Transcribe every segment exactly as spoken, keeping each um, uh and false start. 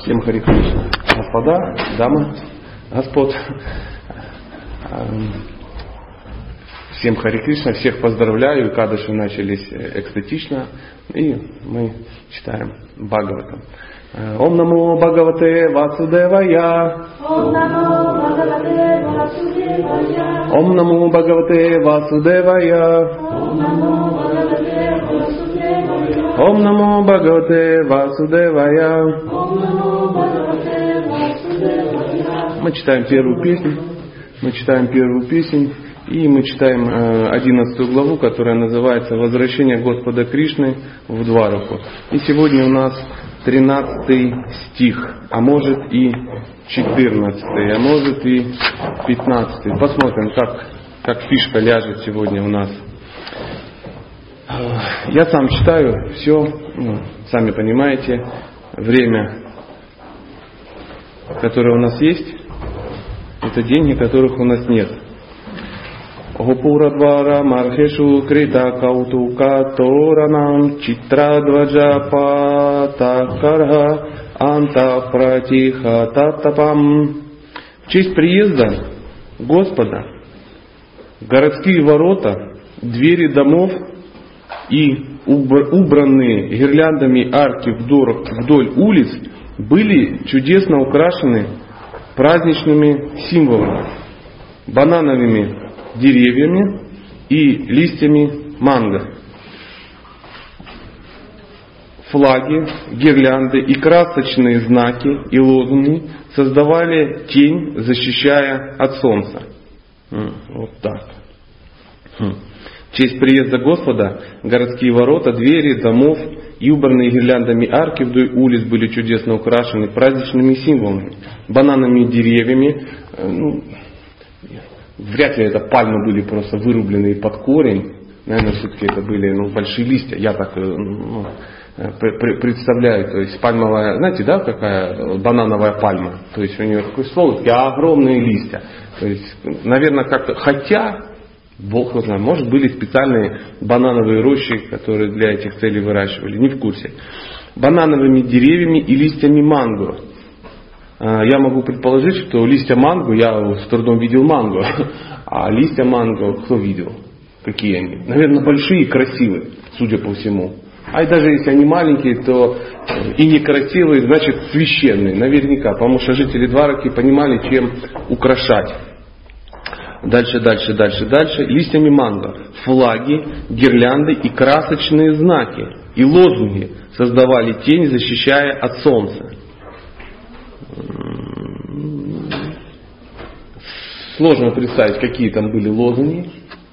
Всем Хари Кришна. Господа, дамы, господ. Всем Хари Кришна, всех поздравляю. Кадыши начались экстатично. И мы читаем Бхагаватам. Ом намо Бхагавате Васудевая. Ом намо Бхагавате Васудевая. Ом намо Бхагавате Васудевая. Ом намо Бхагавате Васудевая. Мы читаем первую песню. Мы читаем первую песню. И мы читаем одиннадцатую главу, которая называется «Возвращение Господа Кришны в Двараку». И сегодня у нас тринадцатый стих, а может и четырнадцатый, а может и пятнадцатый. Посмотрим, как, как фишка ляжет сегодня у нас. Я сам читаю все, ну, сами понимаете, время, которое у нас есть, это деньги, которых у нас нет. Гопурадвара мархешу крита каутука торанам читрадваджа патакарха анта пратиха татапам. В честь приезда Господа городские ворота, двери домов и убранные гирляндами арки вдоль улиц были чудесно украшены праздничными символами, банановыми деревьями и листьями манго. Флаги, гирлянды и красочные знаки и лозунги создавали тень, защищая от солнца. Вот так. В честь приезда Господа городские ворота, двери домов и убранные гирляндами арки вдоль улиц были чудесно украшены праздничными символами, банановыми деревьями. Ну, вряд ли это пальмы были просто вырубленные под корень. Наверное, все-таки это были ну, большие листья. Я так ну, представляю. То есть пальмовая, знаете, да, какая банановая пальма? То есть у нее такой ствол, такие огромные листья. То есть, наверное, как-то, хотя, Бог его знает, может были специальные банановые рощи, которые для этих целей выращивали. Не в курсе. Банановыми деревьями и листьями манго. Я могу предположить, что листья манго, я с трудом видел манго, а листья манго кто видел? Какие они? Наверное, большие и красивые, судя по всему. А и даже если они маленькие, то и некрасивые, значит священные, наверняка. Потому что жители Двараки понимали, чем украшать. Дальше, дальше, дальше, дальше. Листьями манго. Флаги, гирлянды и красочные знаки. И лозунги создавали тень, защищая от солнца. Сложно представить, какие там были лозунги.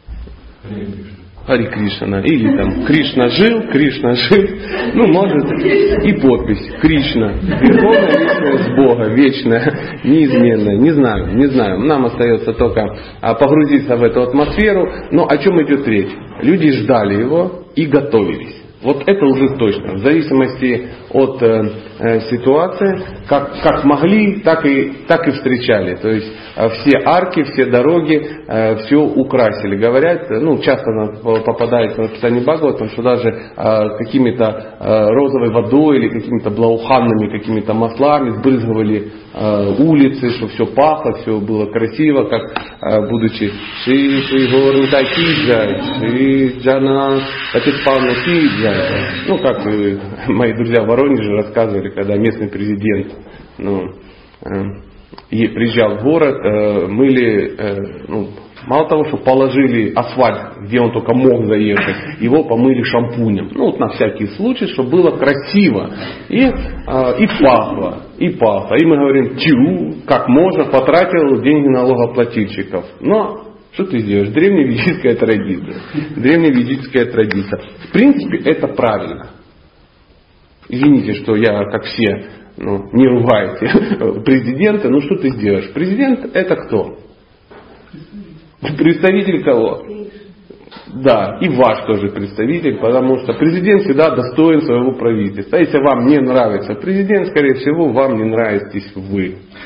Хари Кришна. Или там Кришна жил, Кришна жил. Ну, может, и подпись Кришна. Верховная личность Бога, вечная, неизменная. Не знаю, не знаю. Нам остается только погрузиться в эту атмосферу. Но о чем идет речь? Люди ждали его и готовились. Вот это уже точно. В зависимости от э, э, ситуации, как, как могли, так и, так и встречали. То есть э, все арки, все дороги, э, все украсили. Говорят, ну часто попадается в описание Бхагаватам, что даже э, какими-то э, розовой водой или какими-то блауханными какими-то маслами сбрызгивали э, улицы, чтобы все пахло, все было красиво, как э, будучи Шри Шри Горнта Киджай, Шри Джана Патипанна Киджай. Ну, как мои друзья в Воронеже рассказывали, когда местный президент ну, э, приезжал в город, э, мыли, э, ну, мало того, что положили асфальт, где он только мог заехать, его помыли шампунем. Ну, вот на всякий случай, чтобы было красиво. И, э, и пахло, и пахло. И мы говорим, чу, как можно, потратил деньги налогоплательщиков. Но что ты сделаешь? Древневедическая традиция. Древневедическая традиция. В принципе, это правильно. Извините, что я, как все, ну, не ругаете президента. Ну, что ты сделаешь? Президент это кто? Представитель кого? Да, и ваш тоже представитель, потому что президент всегда достоин своего правительства. Если вам не нравится президент, скорее всего, вам не нравитесь вы.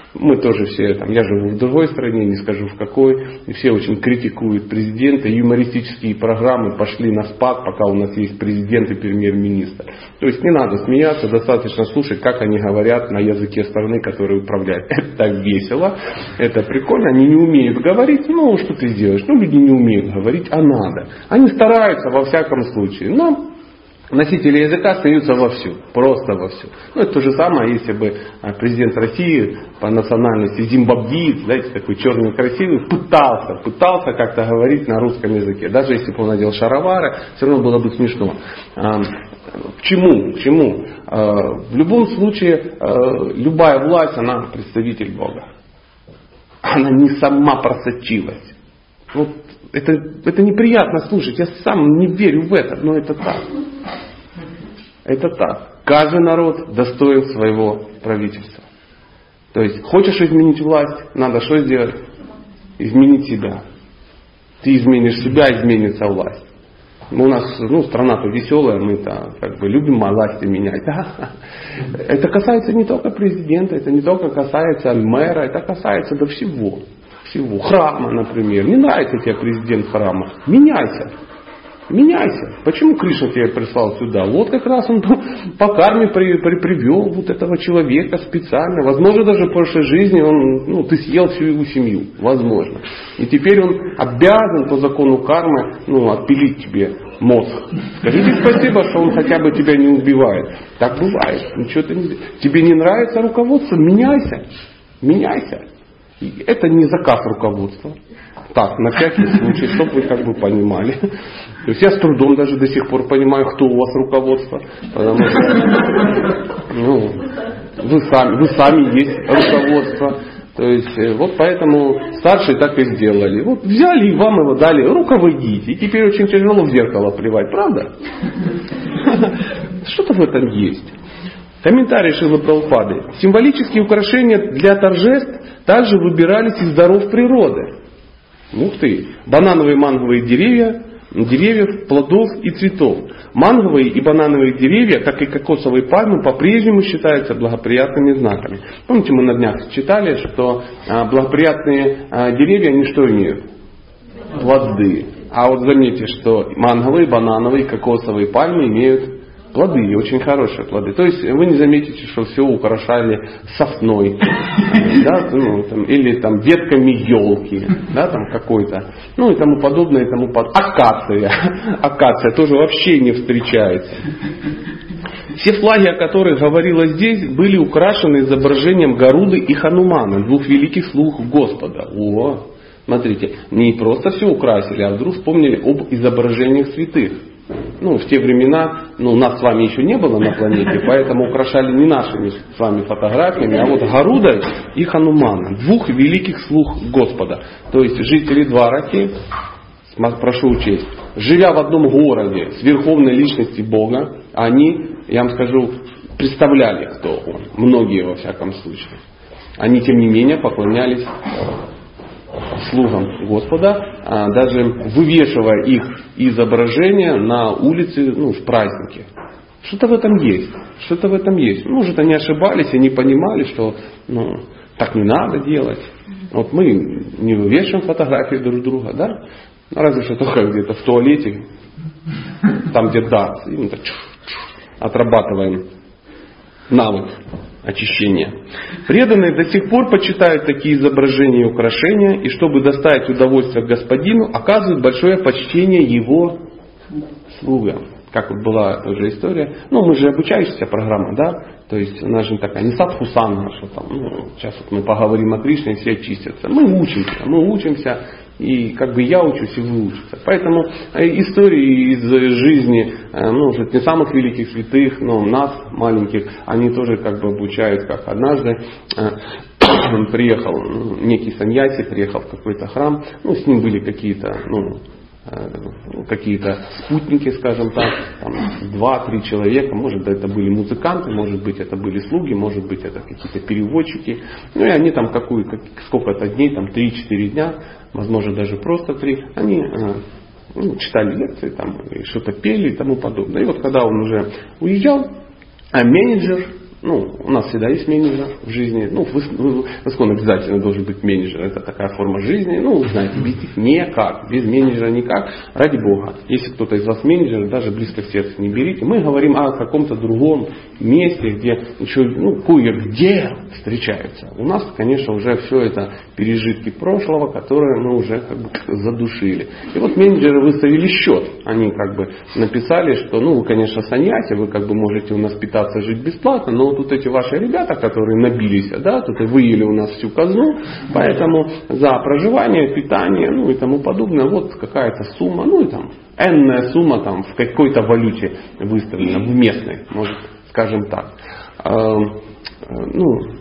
Мы тоже все, там, я живу в другой стране, не скажу в какой, и все очень критикуют президента, юмористические программы пошли на спад, пока у нас есть президент и премьер-министр. То есть не надо смеяться, достаточно слушать, как они говорят на языке страны, которая управляет. Это так весело, это прикольно, они не умеют говорить, ну что ты сделаешь, ну люди не умеют говорить, а надо. Они стараются во всяком случае, но носители языка остаются вовсю, просто вовсю. Ну, это то же самое, если бы президент России по национальности зимбабвиец, знаете, такой черный красивый, пытался, пытался как-то говорить на русском языке. Даже если бы он надел шаровары, все равно было бы смешно. К чему? К чему? В любом случае, любая власть, она представитель Бога. Она не сама просочилась. Вот это, это неприятно слушать, я сам не верю в это, но это так. Это так. Каждый народ достоин своего правительства. То есть, хочешь изменить власть, надо что сделать? Изменить себя. Ты изменишь себя, изменится власть. У нас ну, страна-то веселая, мы-то как бы любим власти менять. Да? Это касается не только президента, это не только касается мэра, это касается до всего. всего. Храма, например. Не нравится тебе президент храма. Меняйся. Меняйся. Почему Кришна тебя прислал сюда? Вот как раз он по карме при, при, привел вот этого человека специально. Возможно, даже в прошлой жизни он, ну, ты съел всю его семью. Возможно. И теперь он обязан по закону кармы ну, отпилить тебе мозг. Скажите спасибо, что он хотя бы тебя не убивает. Так бывает. Ничего ты не... Тебе не нравится руководство? Меняйся. Меняйся. И это не заказ руководства. Так, на всякий случай, чтобы вы как бы понимали. То есть я с трудом даже до сих пор понимаю, кто у вас руководство. Потому что ну, вы, сами, вы сами есть руководство. То есть вот поэтому старшие так и сделали. Вот взяли и вам его дали, руководите. И теперь очень тяжело в зеркало плевать, правда? Что-то в этом есть. Комментарий Шрилы Прабхупады. Символические украшения для торжеств также выбирались из даров природы. Ух ты! Банановые и манговые деревья, деревьев, плодов и цветов. Манговые и банановые деревья, как и кокосовые пальмы, по-прежнему считаются благоприятными знаками. Помните, мы на днях читали, что благоприятные деревья, они что имеют? Плоды. А вот заметьте, что манговые, банановые, кокосовые пальмы имеют плоды, очень хорошие плоды. То есть вы не заметите, что все украшали сосной, да, ну, там, или там ветками елки, да, там какой-то, ну и тому подобное, и тому подобное. Акация. Акация тоже вообще не встречается. Все флаги, о которых говорилось здесь, были украшены изображением Гаруды и Ханумана, двух великих слуг Господа. О, смотрите, не просто все украсили, а вдруг вспомнили об изображениях святых. Ну, в те времена, ну, нас с вами еще не было на планете, поэтому украшали не нашими с вами фотографиями, а вот Гарудой и Хануманом, двух великих слуг Господа. То есть жители Двараки, прошу учесть, живя в одном городе с верховной личностью Бога, они, я вам скажу, представляли, кто он. Многие, во всяком случае. Они, тем не менее, поклонялись слугам Господа, даже вывешивая их изображения на улице, ну, в празднике. Что-то в этом есть. Что-то в этом есть. Может, они ошибались и не понимали, что ну, так не надо делать. Вот мы не вывешиваем фотографии друг друга, да? Разве что только где-то в туалете, там, где дартс, и мы так отрабатываем навык очищения. Преданные до сих пор почитают такие изображения и украшения, и чтобы доставить удовольствие господину, оказывают большое почтение его слугам. Как вот была уже история. Ну, мы же обучающаяся программа, да? То есть у нас же такая не садхусана, что там, ну, сейчас вот мы поговорим о Кришне, и все очистятся. Мы учимся, мы учимся, и как бы я учусь, и вы учитесь. Поэтому истории из жизни, ну, уже не самых великих святых, но нас, маленьких, они тоже как бы обучают, как однажды приехал некий саньяси, приехал в какой-то храм, ну, с ним были какие-то, ну, какие-то спутники, скажем так, там, два-три человека, может это были музыканты, может быть это были слуги, может быть это какие-то переводчики, ну и они там какую, как, сколько-то дней, там три-четыре дня, возможно даже просто три, они ну, читали лекции, там, что-то пели и тому подобное. И вот когда он уже уезжал, а менеджер Ну, у нас всегда есть менеджер в жизни. Ну, в Искон обязательно должен быть менеджер. Это такая форма жизни. Ну, вы знаете, без них никак. Без менеджера никак. Ради Бога. Если кто-то из вас менеджер, даже близко к сердцу не берите. Мы говорим о каком-то другом месте, где еще, ну, кое-где встречаются. У нас, конечно, уже все это пережитки прошлого, которые мы уже как бы задушили. И вот менеджеры выставили счет. Они как бы написали, что, ну, вы, конечно, саньяси, вы как бы можете у нас питаться, жить бесплатно, но вот тут эти ваши ребята, которые набились, да, тут и выели у нас всю казну, поэтому за проживание, питание, ну и тому подобное, вот какая-то сумма, ну и там энная сумма там в какой-то валюте выставлена, в местной, может, скажем так. Ну,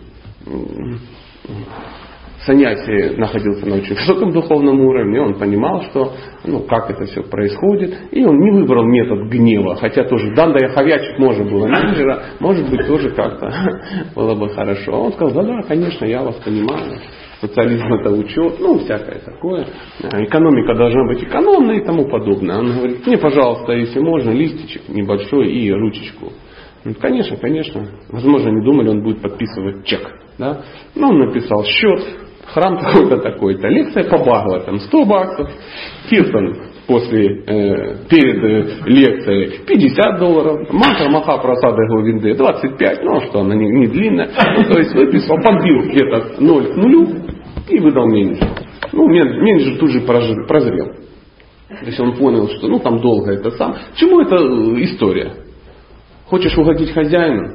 саньяси находился на очень высоком духовном уровне, он понимал, что, ну, как это все происходит, и он не выбрал метод гнева, хотя тоже данда яховячик можно было менеджера, может быть, тоже как-то было бы хорошо. Он сказал: да, да, конечно, я вас понимаю, социализм это учет, ну, всякое такое, экономика должна быть экономной и тому подобное. Он говорит: мне, пожалуйста, если можно, листичек небольшой и ручечку. Конечно, конечно. Возможно, не думали, он будет подписывать чек. Да? Но он написал счет, храм такой-то, такой-то, лекция по Бхагаватам, сто баксов, киртан после, э, перед э, лекцией пятьдесят долларов, мантра Махапрасада Говинды двадцать пять, ну что, она не, не длинная. Ну, то есть выписал, подбил где-то ноль к нулю и выдал менеджеру. Ну, менеджер тут же прозрел. То есть он понял, что ну там долго это сам. К чему эта история? Хочешь угодить хозяину?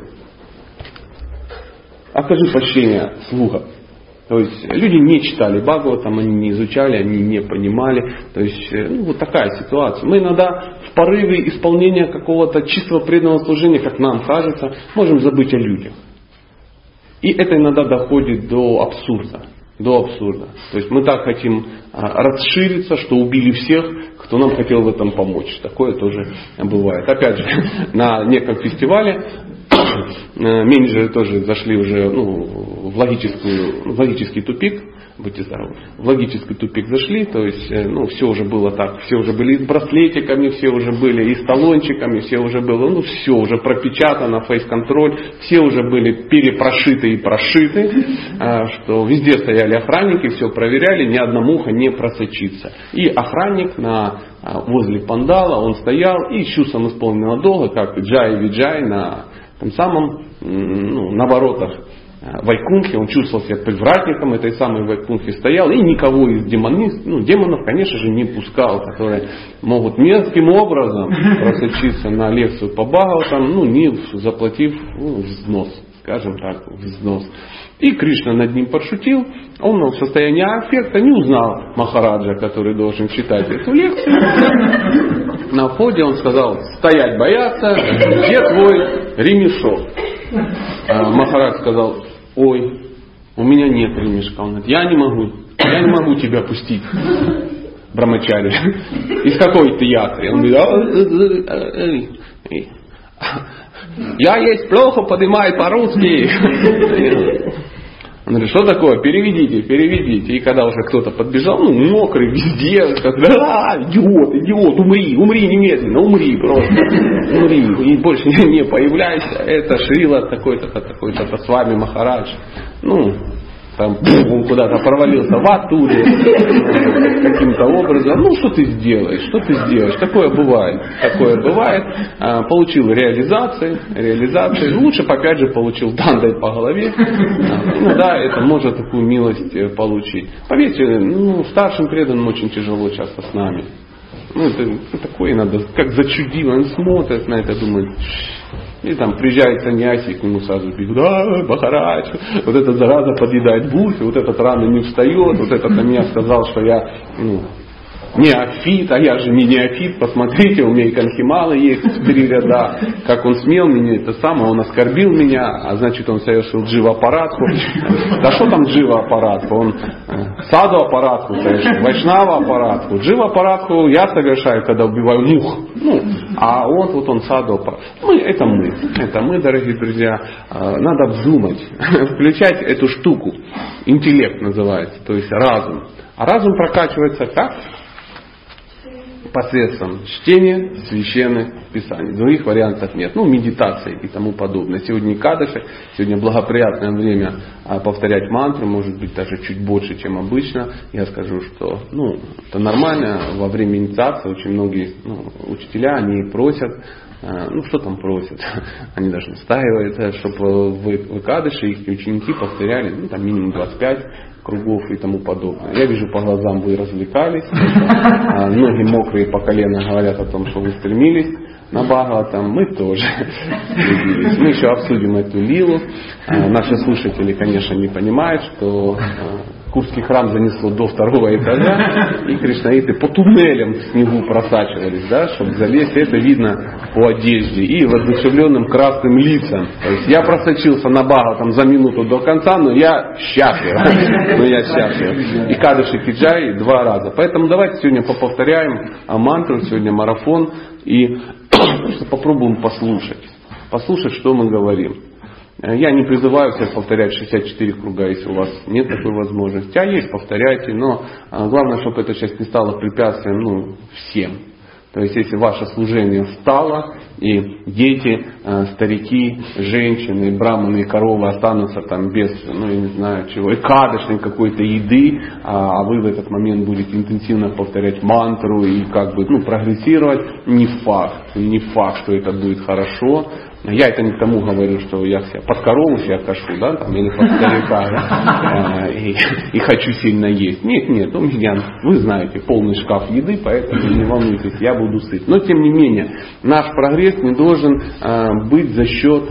Окажи почтение слугам. То есть люди не читали Бхагаватам, они не изучали, они не понимали. То есть ну, вот такая ситуация. Мы иногда в порыве исполнения какого-то чистого преданного служения, как нам кажется, можем забыть о людях. И это иногда доходит до абсурда. До абсурда. То есть мы так хотим расшириться, что убили всех, кто нам хотел в этом помочь. Такое тоже бывает. Опять же, на неком фестивале менеджеры тоже зашли уже ну, в, логическую, в логический тупик. Будьте здоровы. В логический тупик зашли, то есть ну, все уже было так. Все уже были и с браслетиками, все уже были и с талончиками, все уже было, ну все уже пропечатано, фейс-контроль, все уже были перепрошиты и прошиты, что везде стояли охранники, все проверяли, ни одна муха не просочится. И охранник на, возле пандала, он стоял и с чувством исполненного долга, как Джай-Виджай на том самом, ну, на воротах Вайкунхи, он чувствовал себя привратником этой самой Вайкунхи, стоял и никого из демонов, ну, демонов, конечно же, не пускал, которые могут мерзким образом просочиться на лекцию по Бхагаватам, ну, не заплатив ну, взнос, скажем так, взнос. И Кришна над ним пошутил, он в состоянии аффекта не узнал Махараджа, который должен читать эту лекцию. На входе он сказал: стоять бояться, где твой ремешок? А Махарадж сказал: ой, у меня нет ремешка. Он говорит: я не могу, я не могу тебя пустить, Брамачари. Из какой ты ятры? Он говорит: я есть плохо, поднимает по-русски. Он говорит: что такое? Переведите, переведите. И когда уже кто-то подбежал, ну, мокрый везде, когда, а, идиот, идиот, умри, умри немедленно, умри просто, умри, и больше не появляйся. Это Шрила такой-то, такой-то, с вами Махарадж. Ну, там он куда-то провалился в Атуре каким-то образом. Ну, что ты сделаешь? Что ты сделаешь? Такое бывает. Такое бывает. А, получил реализации, реализации. Лучше, опять же, получил дандой по голове. А, ну да, это может такую милость получить. Поверьте, ну, старшим преданным очень тяжело часто с нами. Ну, это ну, такое надо, как зачудило. Он смотрит на это, думает. И там приезжает саньяси, и к нему сразу бегут: да, Махарадж, вот эта зараза подъедает буфи, вот этот рано не встает, вот этот на меня сказал, что я ну, неофит, а я же не неофит, посмотрите, у меня и конхималы есть в три ряда, как он смел меня, это самое, он оскорбил меня, а значит он совершил джива-аппаратку. Да что там джива-аппаратку, он саду-аппаратку совершил, вайшнава-аппаратку. Джива-аппаратку я совершаю, когда убиваю мух, ну, а он вот он саду-аппаратку. Мы, это мы, это мы, дорогие друзья, надо вздумать, включать эту штуку, интеллект называется, то есть разум. А разум прокачивается как? посредством чтения священных писаний. Других вариантов нет. Ну, медитации и тому подобное. Сегодня Экадаши, сегодня благоприятное время повторять мантру, может быть даже чуть больше, чем обычно. Я скажу, что ну, это нормально. Во время инициации очень многие ну, учителя, они просят, ну что там просят, они даже настаивают, чтобы в Экадаши их ученики повторяли ну, там минимум двадцать пять кругов и тому подобное. Я вижу по глазам, вы развлекались. Ноги мокрые по колено говорят о том, что вы стремились на Бхагаватам. Мы тоже стремились. Мы еще обсудим эту лилу. Наши слушатели, конечно, не понимают, что Курский храм занесло до второго этажа, и кришнаиты по туннелям в снегу просачивались, да, чтобы залезть. Это видно по одежде и воодушевленным красным лицам. То есть я просочился на Бхагаватам за минуту до конца, но я счастлив. Но я счастлив. И Кадыши Киджай два раза. Поэтому давайте сегодня поповторяем мантру, сегодня марафон, и просто попробуем послушать. Послушать, что мы говорим. Я не призываю всех повторять шестьдесят четыре круга, если у вас нет такой возможности. А есть, повторяйте. Но главное, чтобы эта часть не стала препятствием ну, всем. То есть, если ваше служение встало, и дети, старики, женщины, браманы и коровы останутся там без, ну я не знаю чего, и кадышной какой-то еды, а вы в этот момент будете интенсивно повторять мантру и как бы ну, прогрессировать, не факт, не факт, что это будет хорошо. Я это не к тому говорю, что я себя под корову себя кашу, да, там, или под старика, да, и, и хочу сильно есть. Нет, нет, у меня, вы знаете, полный шкаф еды, поэтому не волнуйтесь, я буду сыт. Но тем не менее, наш прогресс не должен э, быть за счет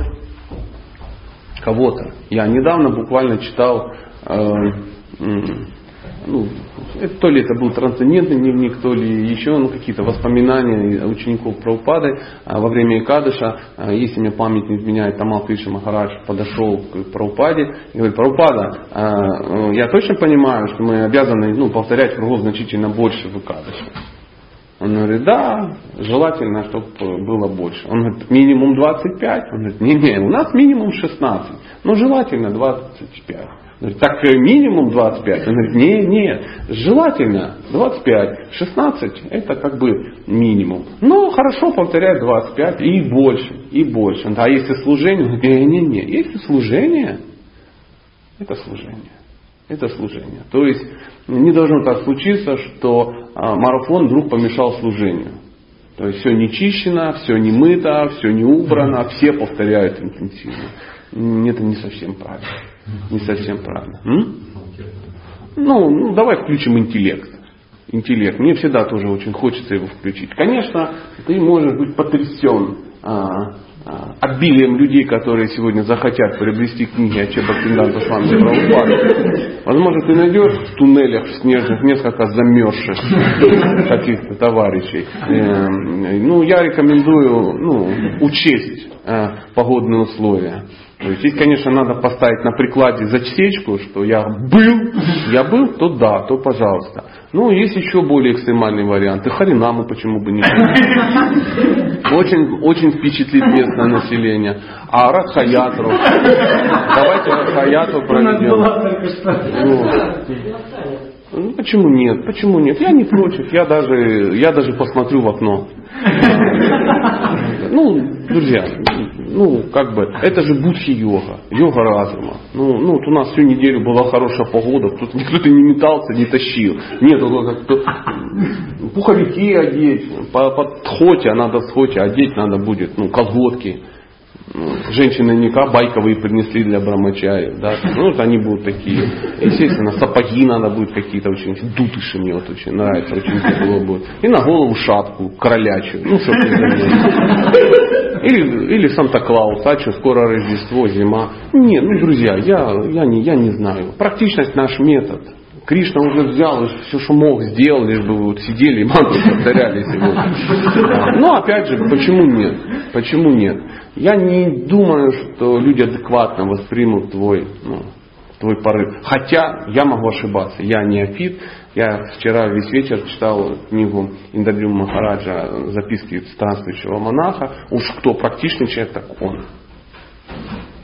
кого-то. Я недавно буквально читал, э, э, ну, это, то ли это был трансцендентный дневник, то ли еще ну, какие-то воспоминания учеников Прабхупады во время Экадыша. Если мне память не изменяет, Тамал Кришна Махарадж подошел к Прабхупаде и говорит: Прабхупада, я точно понимаю, что мы обязаны ну, повторять кругов значительно больше в Экадыше. Он говорит: да, желательно, чтобы было больше. Он говорит: минимум двадцать пять. Он говорит: не-не, у нас минимум шестнадцать. Но желательно двадцать пять. Говорит: так минимум двадцать пять. Он говорит: не, нет, желательно двадцать пять. шестнадцать это как бы минимум. Но хорошо повторять двадцать пять и больше, и больше. А если служение? Он говорит: не, не, не, если служение, это служение. Это служение. То есть не должно так случиться, что а, марафон вдруг помешал служению. То есть все не чищено, все не мыто, все не убрано, все повторяют интенсивно. Это не совсем правильно. Не совсем правильно. М? Ну, ну, давай включим интеллект. Интеллект. Мне всегда тоже очень хочется его включить. Конечно, ты можешь быть потрясен а, а, обилием людей, которые сегодня захотят приобрести книги Аче Бхактивинода Свами Прабхупады. Возможно, ты найдешь в туннелях в снежных несколько замерзших каких-то товарищей. Ну, я рекомендую ну, учесть погодные условия. То есть, если, конечно, надо поставить на прикладе зачтечку, что я был, я был, то да, то пожалуйста. Ну, есть еще более экстремальные варианты. Харинаму почему бы не быть. Очень, очень впечатлит местное население. А Радхаятру. Давайте Радхаятру проведем. Ну, почему нет? Почему нет? Я не против. Я даже, я даже посмотрю в окно. Ну, друзья, ну, как бы, это же будхи-йога, йога разума. Ну, ну, вот у нас всю неделю была хорошая погода, кто-то, кто-то не метался, не тащил. Нет, как-то пуховики одеть, по, по тхоте, а надо тхоте одеть, надо будет, ну, колготки. Женщины наверняка байковые принесли для брамачари, да, ну вот они будут такие, естественно, сапоги надо будет какие-то очень, дутыши мне вот очень нравится, очень тепло будет, и на голову шапку кролячью, ну чтобы не заметить. Или, или Санта-Клаус, а что, скоро Рождество, зима. Нет, ну друзья, я, я, не, я не знаю, практичность наш метод. Кришна уже взял, все, что мог, сделал, лишь бы вы вот сидели и мантру повторяли сегодня. Но опять же, почему нет? Почему нет? Я не думаю, что люди адекватно воспримут твой, ну, твой порыв. Хотя я могу ошибаться. Я неофит. Я вчера весь вечер читал книгу Индадрима Махараджа «Записки странствующего монаха». Уж кто практичный человек, так он.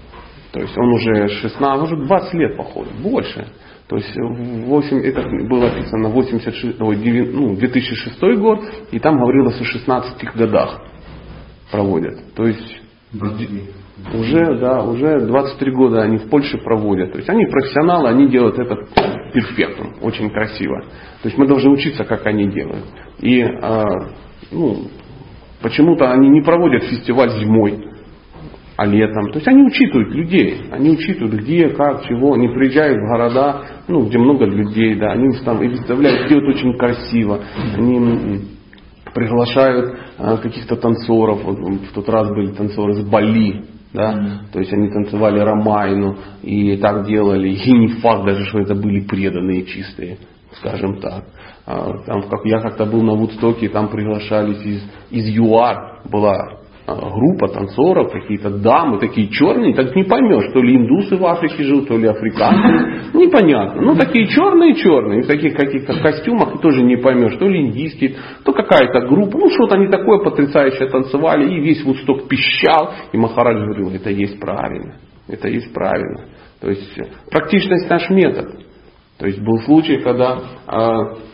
То есть он уже шестнадцать, уже двадцать лет походу, больше. То есть восемь, это было написано восемьдесят шесть, ой, ну, две тысячи шестой год, и там говорилось о шестнадцати годах проводят. То есть уже, да, уже двадцать три года они в Польше проводят. То есть они профессионалы, они делают это перфектно, очень красиво. То есть мы должны учиться, как они делают. И а, ну, почему-то они не проводят фестиваль зимой, а летом. То есть они учитывают людей, они учитывают где, как, чего. Они приезжают в города, ну, где много людей, да, они там и выставляют, делают очень красиво. Они приглашают а, каких-то танцоров. Вот, в тот раз были танцоры с Бали. Да? Mm-hmm. То есть они танцевали ромайну и так делали. И не факт даже, что это были преданные чистые, скажем так. А, там, как, я как-то был на Вудстоке, там приглашались из, из ЮАР, была группа танцоров, какие-то дамы, такие черные, так не поймешь, то ли индусы в Африке живут, то ли африканцы, непонятно. Ну, такие черные-черные, в таких каких-то костюмах, тоже не поймешь, то ли индийские, то какая-то группа, ну, что-то они такое потрясающее танцевали, и весь Вудсток пищал, и Махарадж говорил, это есть правильно, это есть правильно. То есть, практичность наш метод. То есть, был случай, когда а,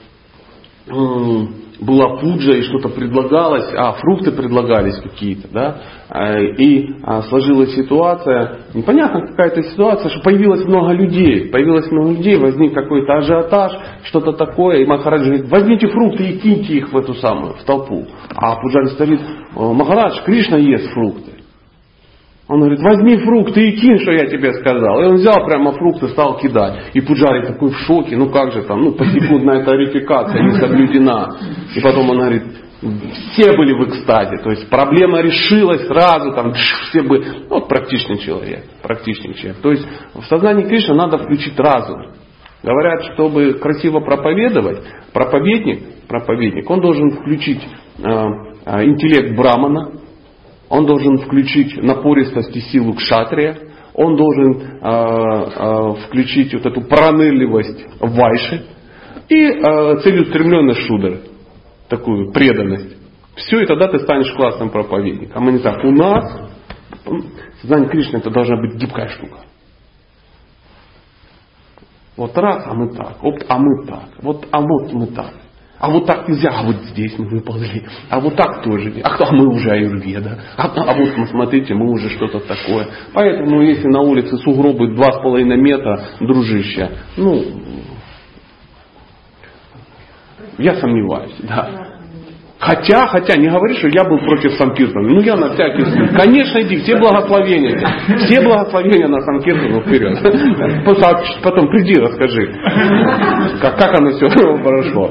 м- была пуджа и что-то предлагалось, а фрукты предлагались какие-то, да, и сложилась ситуация, непонятно какая-то ситуация, что появилось много людей, появилось много людей, возник какой-то ажиотаж, что-то такое, и Махарадж говорит, возьмите фрукты и киньте их в эту самую, в толпу. А пуджари говорит, Махарадж, Кришна ест фрукты. Он говорит, возьми фрукты и кинь, что я тебе сказал. И он взял прямо фрукты, стал кидать. И пуджари такой в шоке, ну как же там, ну посекундная тарификация не соблюдена. И потом он говорит, все были в экстазе. То есть проблема решилась сразу, там все были, ну, вот практичный человек, практичный человек. То есть в сознании Кришны надо включить разум. Говорят, чтобы красиво проповедовать, проповедник, проповедник, он должен включить э, э, интеллект брамана, он должен включить напористость и силу кшатрия, он должен э, э, включить вот эту пронырливость вайши и э, целеустремленность шудры, такую преданность. Все, и тогда ты станешь классным проповедником. А не так. У нас сознание Кришны это должна быть гибкая штука. Вот раз, а мы так, оп, а мы так, вот, а вот мы так. А вот так нельзя, а вот здесь мы выползли, а вот так тоже, а, а мы уже аюрведа, а, а вот ну, смотрите, мы уже что-то такое. Поэтому если на улице сугробы два с половиной метра, дружище, ну, я сомневаюсь, да. Хотя, хотя, не говори, что я был против Санкиртана. Ну, я на всякий случай. Конечно, иди, все благословения. Все благословения на Санкиртану вперед. Потом приди, расскажи, как, как оно все прошло.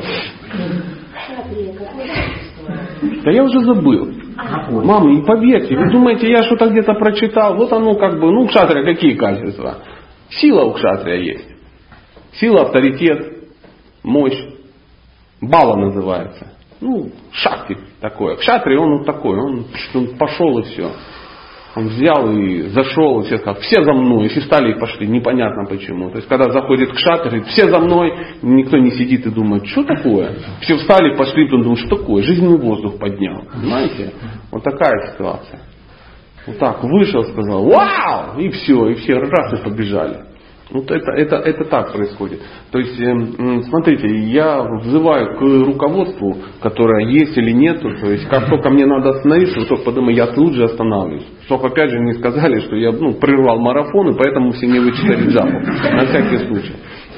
Да я уже забыл. Мама, не поверьте, вы думаете, я что-то где-то прочитал. Вот оно как бы, ну, у кшатрия какие качества? Сила у кшатрия есть. Сила, авторитет, мощь. Бала называется. Ну, шакти такое. Кшатрий, он вот такой, он, он пошел и все. Он взял и зашел, и все сказали, все за мной, и все встали и пошли, непонятно почему. То есть, когда заходит кшатрий, все за мной, никто не сидит и думает, что такое? Все встали, пошли, он думает, что такое? Жизненный воздух поднял. Понимаете? Вот такая ситуация. Вот так, вышел, сказал, вау! И все, и все раз и побежали. Вот это, это, это так происходит. То есть, смотрите, я взываю к руководству, которое есть или нету. То есть, как только мне надо остановиться, вы только подумайте, я тут же останавливаюсь. Чтобы опять же не сказали, что я ну, прервал марафон, и поэтому все не вычитали джапу. На всякий случай.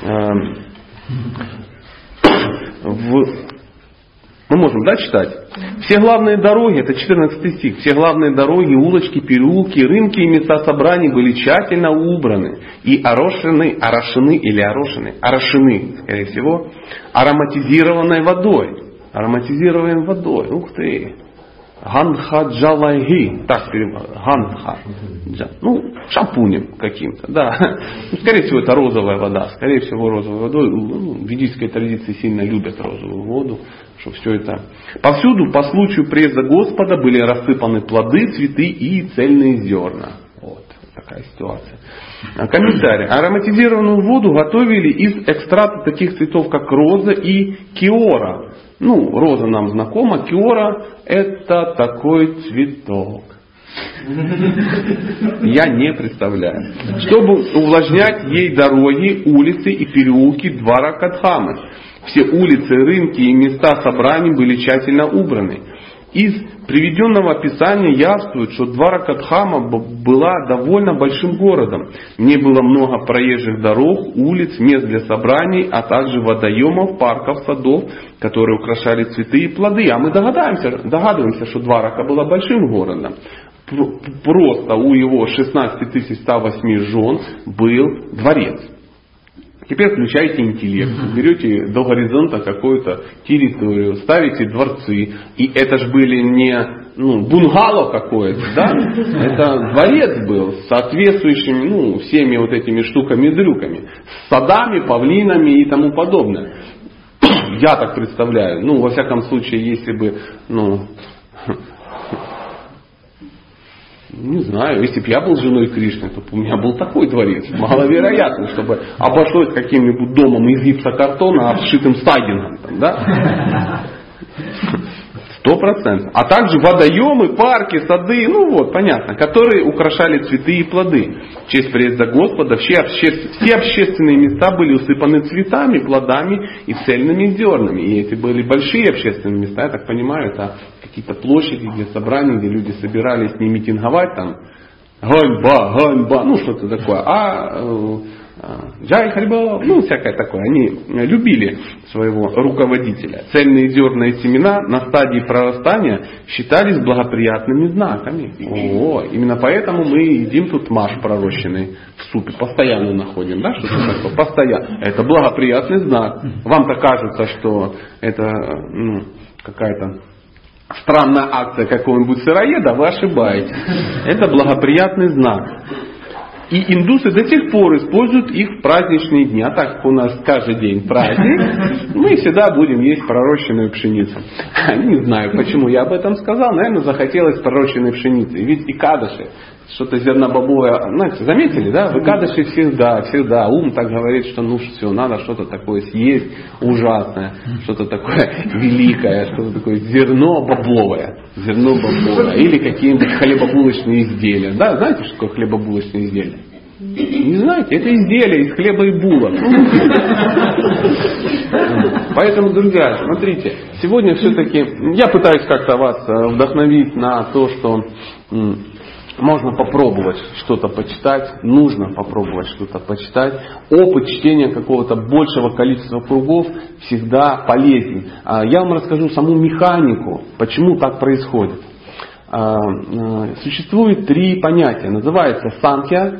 В... Мы можем, да, читать? Все главные дороги, это четырнадцатый стих, все главные дороги, улочки, переулки, рынки и места собраний были тщательно убраны и орошены, орошены или орошены, орошены, скорее всего, ароматизированной водой. Ароматизированной водой, ух ты. Гандха-джалайги, так перевод, гандха, ну, шампунем каким-то, да. Скорее всего, это розовая вода, скорее всего, розовой водой. Ну, в ведической традиции сильно любят розовую воду, что все это. Повсюду, по случаю приезда Господа, были рассыпаны плоды, цветы и цельные зерна. Вот такая ситуация. Комментарий. Ароматизированную воду готовили из экстракта таких цветов, как роза и киора. Ну, роза нам знакома, киора это такой цветок. Я не представляю. Чтобы увлажнять ей дороги, улицы и переулки Дваракадхамы. Все улицы, рынки и места собраний были тщательно убраны. Из приведенного описания явствует, что Дваракадхама была довольно большим городом. В ней было много проезжих дорог, улиц, мест для собраний, а также водоемов, парков, садов, которые украшали цветы и плоды. А мы догадаемся, догадываемся, что Дварака была большим городом. Просто у его шестнадцать тысяч сто восемь жен был дворец. Теперь включайте интеллект, берете до горизонта какую-то территорию, ставите дворцы. И это же были не ну, бунгало какое-то, да? Это дворец был с соответствующими ну, всеми вот этими штуками-дрюками. С садами, павлинами и тому подобное. Я так представляю. Ну, во всяком случае, если бы... ну Не знаю, если бы я был женой Кришны, то у меня был такой дворец. Маловероятно, чтобы обошлось каким-нибудь домом из гипсокартона, обшитым сайдингом. Там, да? Сто процентов. А также водоемы, парки, сады, ну вот, понятно, которые украшали цветы и плоды. В честь приезда Господа все, обще... все общественные места были усыпаны цветами, плодами и цельными зернами. И эти были большие общественные места, я так понимаю, это какие-то площади, где собрания, где люди собирались не митинговать там, ганьба, ганьба, ну что-то такое, а джай харибо, ну всякое такое. Они любили своего руководителя. Цельные зерна и семена на стадии прорастания считались благоприятными знаками. О, именно поэтому мы едим тут маш пророщенный в супе. Постоянно находим, да, что-то такое. Постоянно. Это благоприятный знак. Вам-то кажется, что это ну, какая-то странная акция какого-нибудь сыроеда, вы ошибаетесь. Это благоприятный знак. И индусы до сих пор используют их в праздничные дни. А так как у нас каждый день праздник, мы всегда будем есть пророщенную пшеницу. Не знаю, почему я об этом сказал. Наверное, захотелось пророщенной пшеницы. Ведь и кадыши, что-то зернобобовое. Знаете, заметили, да? В кадыши всегда, всегда ум так говорит, что ну все, надо что-то такое съесть ужасное, что-то такое великое, что-то такое зерно бабловое. Зерно бабловое. Или какие-нибудь хлебобулочные изделия. Да, знаете, что такое хлебобулочные изделия? Не знаете, это изделия из хлеба и булок. Поэтому, друзья, смотрите, сегодня все-таки я пытаюсь как-то вас вдохновить на то, что можно попробовать что-то почитать, нужно попробовать что-то почитать. Опыт чтения какого-то большего количества кругов всегда полезен. Я вам расскажу саму механику, почему так происходит. Существует три понятия. Называется санхья,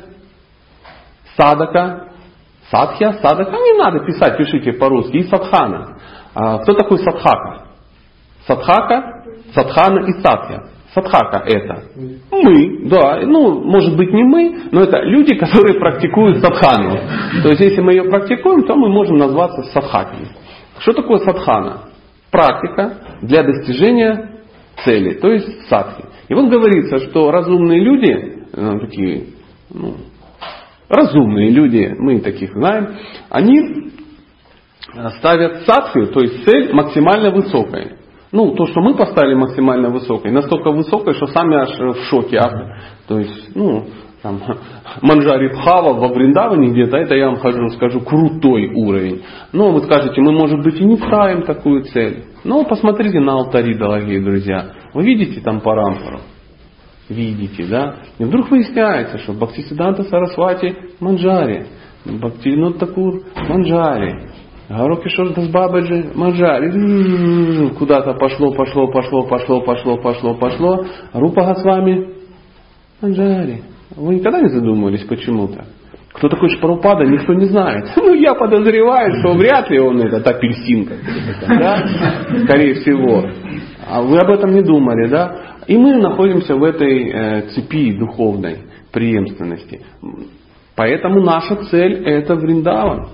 садака, садхья, садака. Не надо писать, пишите по-русски. И садхана. Кто такой садхака? Садхака, садхана и садхья. Садхака это мы, да, ну, может быть не мы, но это люди, которые практикуют садхану. То есть, если мы ее практикуем, то мы можем назваться садхаками. Что такое садхана? Практика для достижения цели, то есть садхи. И вот говорится, что разумные люди, такие, ну, разумные люди, мы таких знаем, они ставят садхи, то есть цель максимально высокой. Ну, то, что мы поставили максимально высокой, настолько высокой, что сами аж в шоке. А? То есть, ну, там, Манджари Бхава во Вриндаване где-то, это я вам хожу, скажу, крутой уровень. Но вы скажете, мы, может быть, и не ставим такую цель. Но посмотрите на алтари, дорогие друзья. Вы видите там парампару? Видите, да? И вдруг выясняется, что Бхактисиданта Сарасвати Манджари, Бхактивинод Такур Манджари, Гарокишор Дасбабаджи Манджари, куда-то пошло, пошло, пошло, пошло, пошло, пошло, пошло. Рупа Госвами Манджари. Вы никогда не задумывались, почему-то? Кто такой Шпарупада, никто не знает. Ну, я подозреваю, что вряд ли он этот апельсинка. Да? Скорее всего. А вы об этом не думали, да? И мы находимся в этой э, цепи духовной преемственности. Поэтому наша цель это Вриндаван.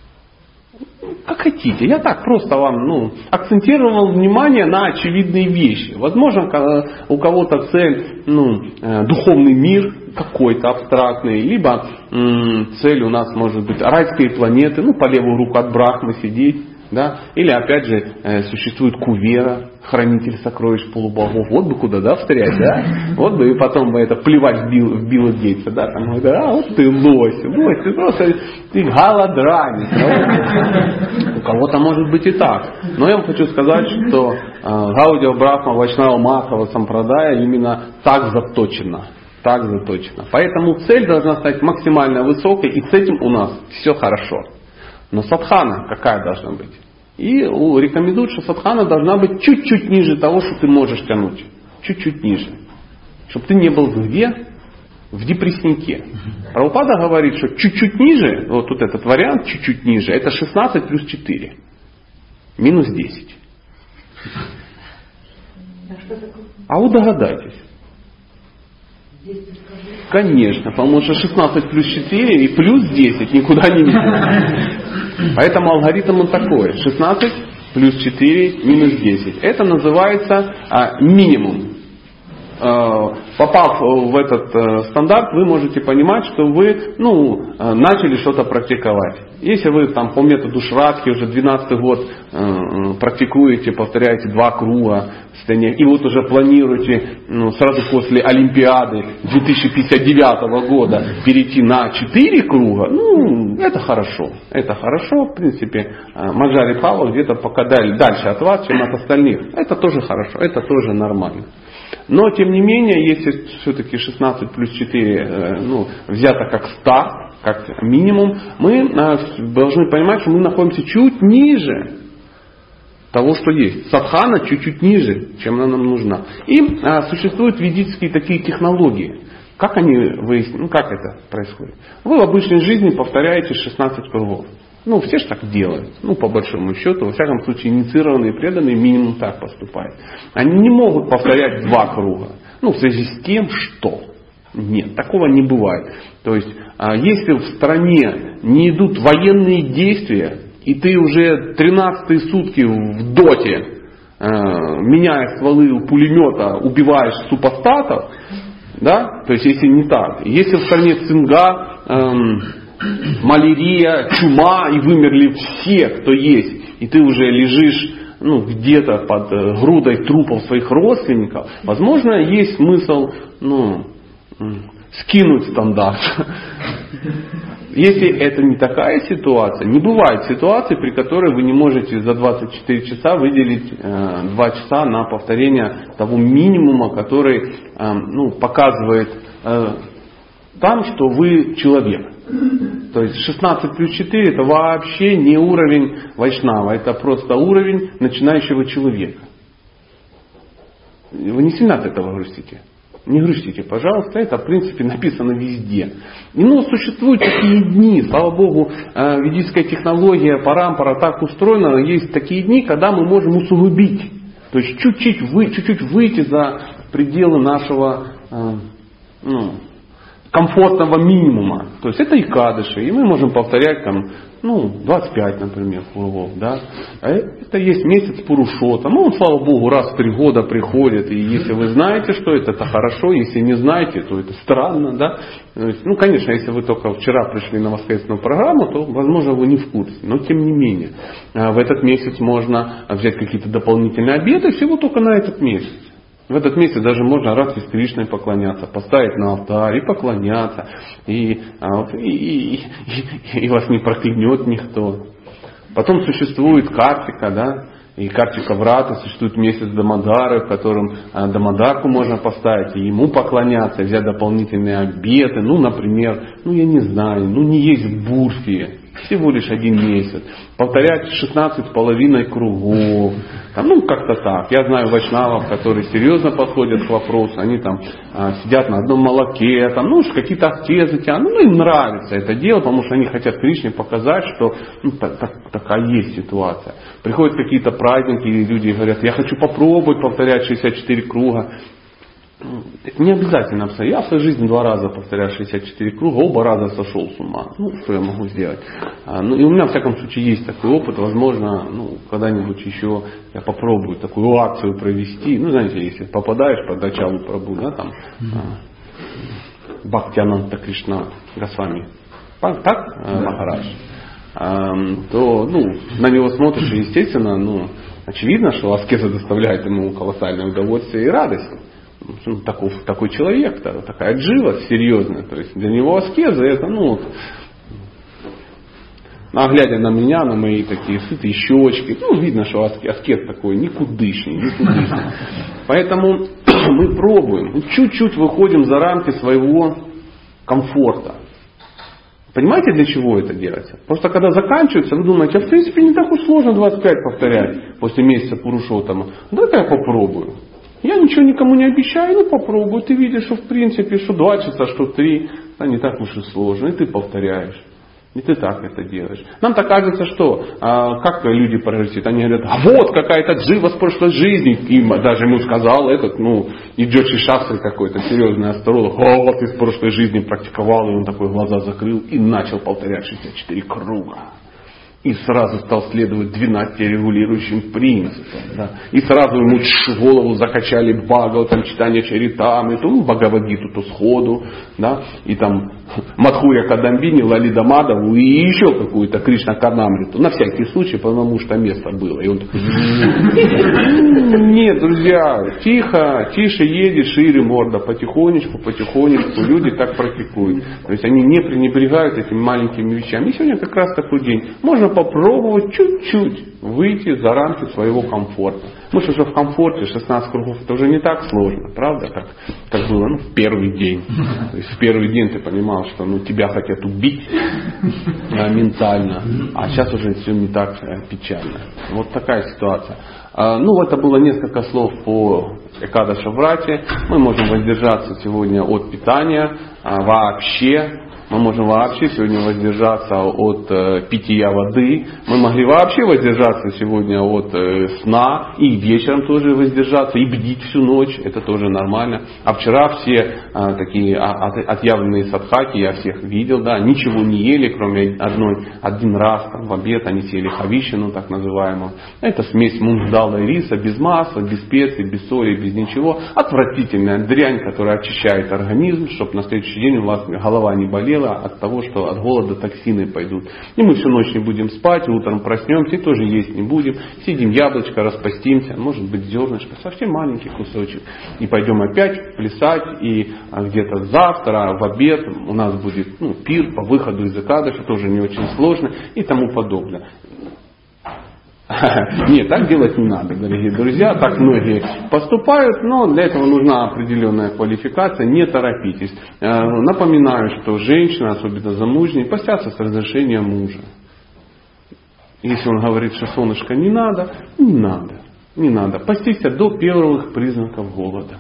Как хотите. Я так просто вам ну, акцентировал внимание на очевидные вещи. Возможно, у кого-то цель ну, духовный мир какой-то абстрактный, либо м- цель у нас может быть райские планеты, ну по левую руку от Брахмы сидеть, Да? Или опять же существует Кувера, хранитель сокровищ полубогов. Вот бы куда, да, встрять, да? Вот бы и потом бы это плевать в, Билл, в Билла Гейтса, да? Там, да, вот ты лось, лось, ты просто ты голодранец. У кого-то может быть и так. Но я вам хочу сказать, что Гаудия Брахма, Вайшнава Махава Сампрадая именно так заточена. Так заточена. Поэтому цель должна стать максимально высокой, и с этим у нас все хорошо. Но садхана какая должна быть? И рекомендуют, что садхана должна быть чуть-чуть ниже того, что ты можешь тянуть. Чуть-чуть ниже. Чтобы ты не был где? В депресснике. Прабхупада говорит, что чуть-чуть ниже, вот тут этот вариант, чуть-чуть ниже, это шестнадцать плюс четыре. Минус десять. А вы догадайтесь. Конечно, потому что шестнадцать плюс четыре и плюс десять никуда не ведет. Поэтому алгоритм он такой. шестнадцать плюс четыре минус десять. Это называется а, минимум. А, попав в этот а, стандарт, вы можете понимать, что вы ну, а, начали что-то практиковать. Если вы там, по методу Шрадхи уже двенадцатый год а, практикуете, повторяете два круга, и вот уже планируете ну, сразу после Олимпиады две тысячи пятьдесят девятого года перейти на четыре круга, ну, это хорошо. Это хорошо, в принципе, Маджари Пава где-то пока дальше от вас, чем от остальных. Это тоже хорошо, это тоже нормально. Но, тем не менее, если все-таки шестнадцать плюс четыре ну, взято как старт, как минимум, мы должны понимать, что мы находимся чуть ниже того, что есть. Садхана чуть-чуть ниже, чем она нам нужна. И а, существуют ведические такие технологии. Как они выясняют? Ну, как это происходит? Вы в обычной жизни повторяете шестнадцать кругов. Ну, все же так делают. Ну, по большому счету, во всяком случае, инициированные преданные минимум так поступают. Они не могут повторять два круга. Ну, в связи с тем, что... Нет, такого не бывает. То есть, а, если в стране не идут военные действия, и ты уже тринадцатые сутки в доте, э, меняя стволы у пулемета, убиваешь супостатов, да, то есть если не так, если в стране цинга, э, малярия, чума, и вымерли все, кто есть, и ты уже лежишь ну, где-то под грудой трупов своих родственников, возможно, есть смысл ну, скинуть стандарт. Если это не такая ситуация, не бывает ситуации, при которой вы не можете за двадцать четыре часа выделить э, два часа на повторение того минимума, который э, ну, показывает э, там, что вы человек. То есть шестнадцать плюс четыре это вообще не уровень вайшнава, это просто уровень начинающего человека. Вы не сильно от этого грустите? Не грустите, пожалуйста, это в принципе написано везде. И, ну, существуют такие дни, слава Богу, ведическая технология, парампара так устроена, есть такие дни, когда мы можем усугубить. То есть чуть-чуть, вы, чуть-чуть выйти за пределы нашего ну, комфортного минимума. То есть это икадыши, и мы можем повторять там, ну, двадцать пять, например, кругов, да. А это есть месяц Пурушота. Ну, он, слава Богу, раз в три года приходит. И если вы знаете, что это, это хорошо. Если не знаете, то это странно, да. Ну, конечно, если вы только вчера пришли на воскресную программу, то, возможно, вы не в курсе. Но, тем не менее, в этот месяц можно взять какие-то дополнительные обеты всего только на этот месяц. В этот месяц даже можно Радхи с Кришной поклоняться, поставить на алтарь и поклоняться. И, и, и, и, и вас не проклянет никто. Потом существует Картика, да, и Картика Врата, существует месяц Дамодары, в котором Дамодарку можно поставить и ему поклоняться, взять дополнительные обеты. Ну, например, ну я не знаю, ну не есть бурфи. Всего лишь один месяц. Повторять шестнадцать с половиной кругов. Там, ну, как-то так. Я знаю вайшнавов, которые серьезно подходят к вопросу. Они там а, сидят на одном молоке. Там, ну, какие-то аскезы тянут. Ну, им нравится это дело, потому что они хотят Кришне показать, что ну, так, так, такая есть ситуация. Приходят какие-то праздники, и люди говорят, я хочу попробовать повторять шестьдесят четыре круга. Это не обязательно. Я в своей жизни два раза повторял шестьдесят четыре круга, оба раза сошел с ума. Ну, что я могу сделать? А, ну, и у меня, в всяком случае, есть такой опыт. Возможно, ну, когда-нибудь еще я попробую такую акцию провести. Ну, знаете, если попадаешь под началу Прабху, да, там, mm-hmm. Бхактиананда Кришна Госвами. Так, так Махарадж? то ну, на него смотришь, и, естественно, ну, очевидно, что аскеза доставляет ему колоссальное удовольствие и радость. Ну, такой, такой человек, такая джива серьезная. То есть для него аскеза это, ну, а глядя на меня, на мои такие сытые щечки, ну, видно, что аскет такой никудышный, никудышный. Поэтому мы пробуем, чуть-чуть выходим за рамки своего комфорта. Понимаете, для чего это делается? Просто когда заканчивается, вы думаете, а в принципе не так уж сложно двадцать пять повторять после месяца пурушоттама. Давай-ка я попробую. Я ничего никому не обещаю, ну попробуй. Ты видишь, что в принципе, что два часа, что три, а не так уж и сложно. И ты повторяешь. И ты так это делаешь. Нам-то кажется, что а, как люди прогрессируют, они говорят, а вот какая-то джива с прошлой жизни. И даже ему сказал этот, ну, и Джоши Шастри какой-то серьезный астролог, о, вот из прошлой жизни практиковал, и он такой глаза закрыл и начал повторять шестьдесят четыре круга. И сразу стал следовать двенадцати регулирующим принципам. Да. И сразу ему в голову закачали Бхагаватам, читание Чаритамы, то ну, Бхагавадгиту, то сходу. Да. И там Мадхурья Кадамбини, Лалита Мадаву и еще какую-то Кришна Карнамриту. На всякий случай, потому что место было. И он такой, нет, друзья, тихо, тише едет, шире морда, потихонечку, потихонечку. Люди так практикуют. То есть они не пренебрегают этими маленькими вещами. И сегодня как раз такой день. Можно попробовать чуть-чуть выйти за рамки своего комфорта. Мы же уже в комфорте, шестнадцать кругов, это уже не так сложно, правда? Как, как было ну, в первый день. То есть в первый день ты понимал, что ну, тебя хотят убить а, ментально, а сейчас уже все не так а, печально. Вот такая ситуация. А, ну, это было несколько слов по Экадаша Врате. Мы можем воздержаться сегодня от питания а, вообще. Мы можем вообще сегодня воздержаться от э, питья воды. Мы могли вообще воздержаться сегодня от э, сна. И вечером тоже воздержаться. И бдить всю ночь. Это тоже нормально. А вчера все э, такие от, отъявленные садхаки, я всех видел, да, ничего не ели, кроме одной, один раз там, в обед они съели хавишину, так называемую. Это смесь мунгдала и риса, без масла, без специй, без соли, без ничего. Отвратительная дрянь, которая очищает организм, чтобы на следующий день у вас голова не болела от того, что от голода токсины пойдут. И мы всю ночь не будем спать, утром проснемся и тоже есть не будем. Съедим яблочко, распастимся, может быть зернышко, совсем маленький кусочек. И пойдем опять плясать. И где-то завтра в обед у нас будет ну, пир по выходу из Экадаши, тоже не очень сложно и тому подобное. Нет, так делать не надо, дорогие друзья. Так многие поступают, но для этого нужна определенная квалификация. Не торопитесь. Напоминаю, что женщины, особенно замужние, постятся с разрешения мужа. Если он говорит, что солнышко не надо, не надо. Не надо. Поститься до первых признаков голода.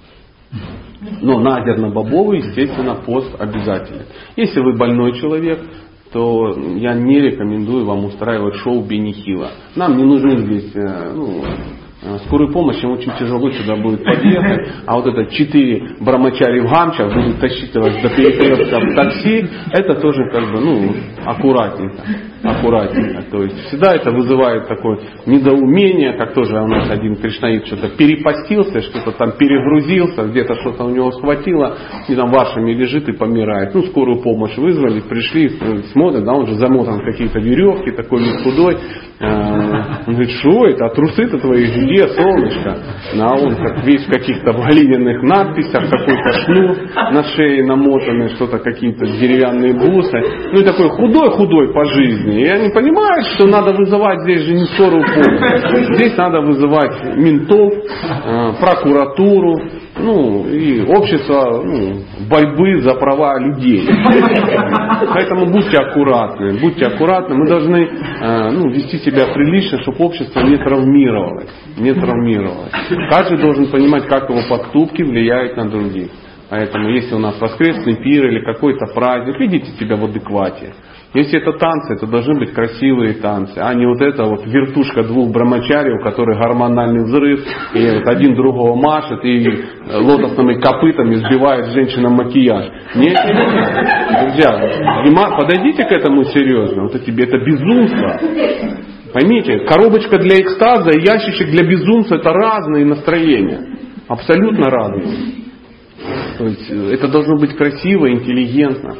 Но на зернобобовый, естественно, пост обязательно. Если вы больной человек, то я не рекомендую вам устраивать шоу Бенни Хилла. Нам не нужны здесь ну, скорой помощи, очень тяжело сюда будет подъехать. А вот это четыре брамачари в гамчах будут тащить вас до перекрестка в такси, это тоже как бы ну, аккуратненько. Аккуратненько. То есть всегда это вызывает такое недоумение, как тоже у нас один кришнаит что-то перепостился, что-то там перегрузился, где-то что-то у него схватило, и там вашими лежит и помирает. Ну, скорую помощь вызвали, пришли, смотрят, да, он же замотан в какие-то веревки, такой весь худой. Он говорит, что это? А трусы-то твои где, солнышко? А он как весь в каких-то глиняных надписях, какой-то шнур на шее намотанный, что-то какие-то деревянные бусы. Ну и такой худой-худой по жизни. И они понимают, что надо вызывать здесь же не скорую помощь. Здесь надо вызывать ментов, прокуратуру, ну и общество ну, борьбы за права людей. Поэтому будьте аккуратны. Будьте аккуратны. Мы должны ну, вести себя прилично, чтобы общество не травмировалось. Не травмировалось. Каждый должен понимать, как его поступки влияют на других. Поэтому если у нас воскресный пир или какой-то праздник, ведите себя в адеквате. Если это танцы, это должны быть красивые танцы, а не вот это вот вертушка двух брамачари, у которых гормональный взрыв, и вот один другого машет, и лотосными копытами сбивает женщинам макияж. Нет, друзья, подойдите к этому серьезно. Вот это, это безумство. Поймите, коробочка для экстаза и ящичек для безумства — это разные настроения. Абсолютно разные. То есть это должно быть красиво, интеллигентно.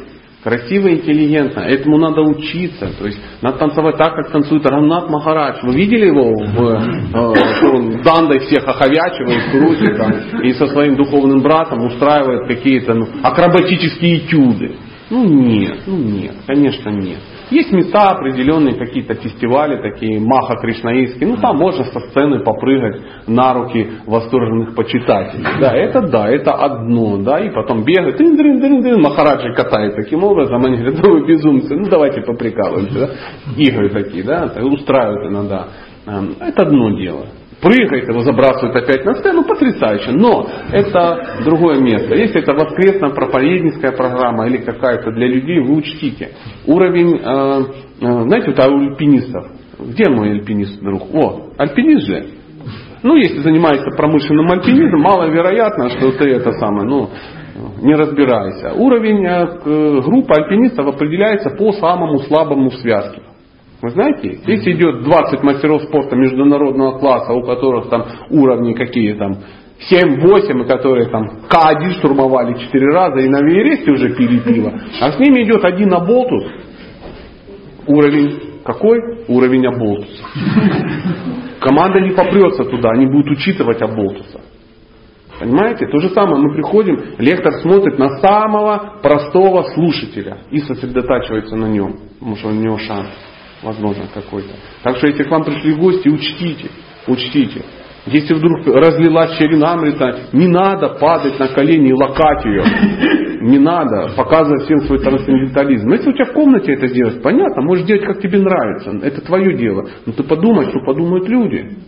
красиво, интеллигентно. Этому надо учиться. То есть надо танцевать так, как танцует Ранат Махарадж. Вы видели его? В, он дандой всех оховячивает, крутит там, и со своим духовным братом устраивает какие-то ну, акробатические этюды. Ну нет, ну нет, конечно нет. Есть места определенные, какие-то фестивали такие, маха кришнаистские, ну там можно со сцены попрыгать на руки восторженных почитателей. Да, это да, это одно, да, и потом бегает, дын, дын, дын, дын, Махараджи катает таким образом, они говорят, ну вы безумцы, ну давайте поприкалываемся, да? Игры такие, да, устраивают иногда. Это одно дело. Прыгает, его забрасывают опять на сцену, потрясающе. Но это другое место. Если это воскресная проповедническая программа или какая-то для людей, вы учтите. Уровень, э, э, знаете, вот у альпинистов. Где мой альпинист, друг? О, альпинист же. Ну, если занимаешься промышленным альпинизмом, маловероятно, что ты это самое, ну, не разбирайся. Уровень э, группы альпинистов определяется по самому слабому в связке. Вы знаете, если идет двадцать мастеров спорта международного класса, у которых там уровни какие там семь-восемь, и которые там Ка один штурмовали четыре раза и на Эвересте уже пили пиво, а с ними идет один Аболтус, уровень какой? Уровень Аболтуса. Команда не попрется туда, они будут учитывать Аболтуса. Понимаете? То же самое, мы приходим, лектор смотрит на самого простого слушателя и сосредотачивается на нем, потому что у него шанс. Возможно, какой-то. Так что, если к вам пришли гости, учтите, учтите. Если вдруг разлилась Чаринамрита, не надо падать на колени и лакать ее. Не надо показывать всем свой трансцендентализм. Но если у тебя в комнате это делать, понятно, можешь делать, как тебе нравится. Это твое дело. Но ты подумай, что подумают люди.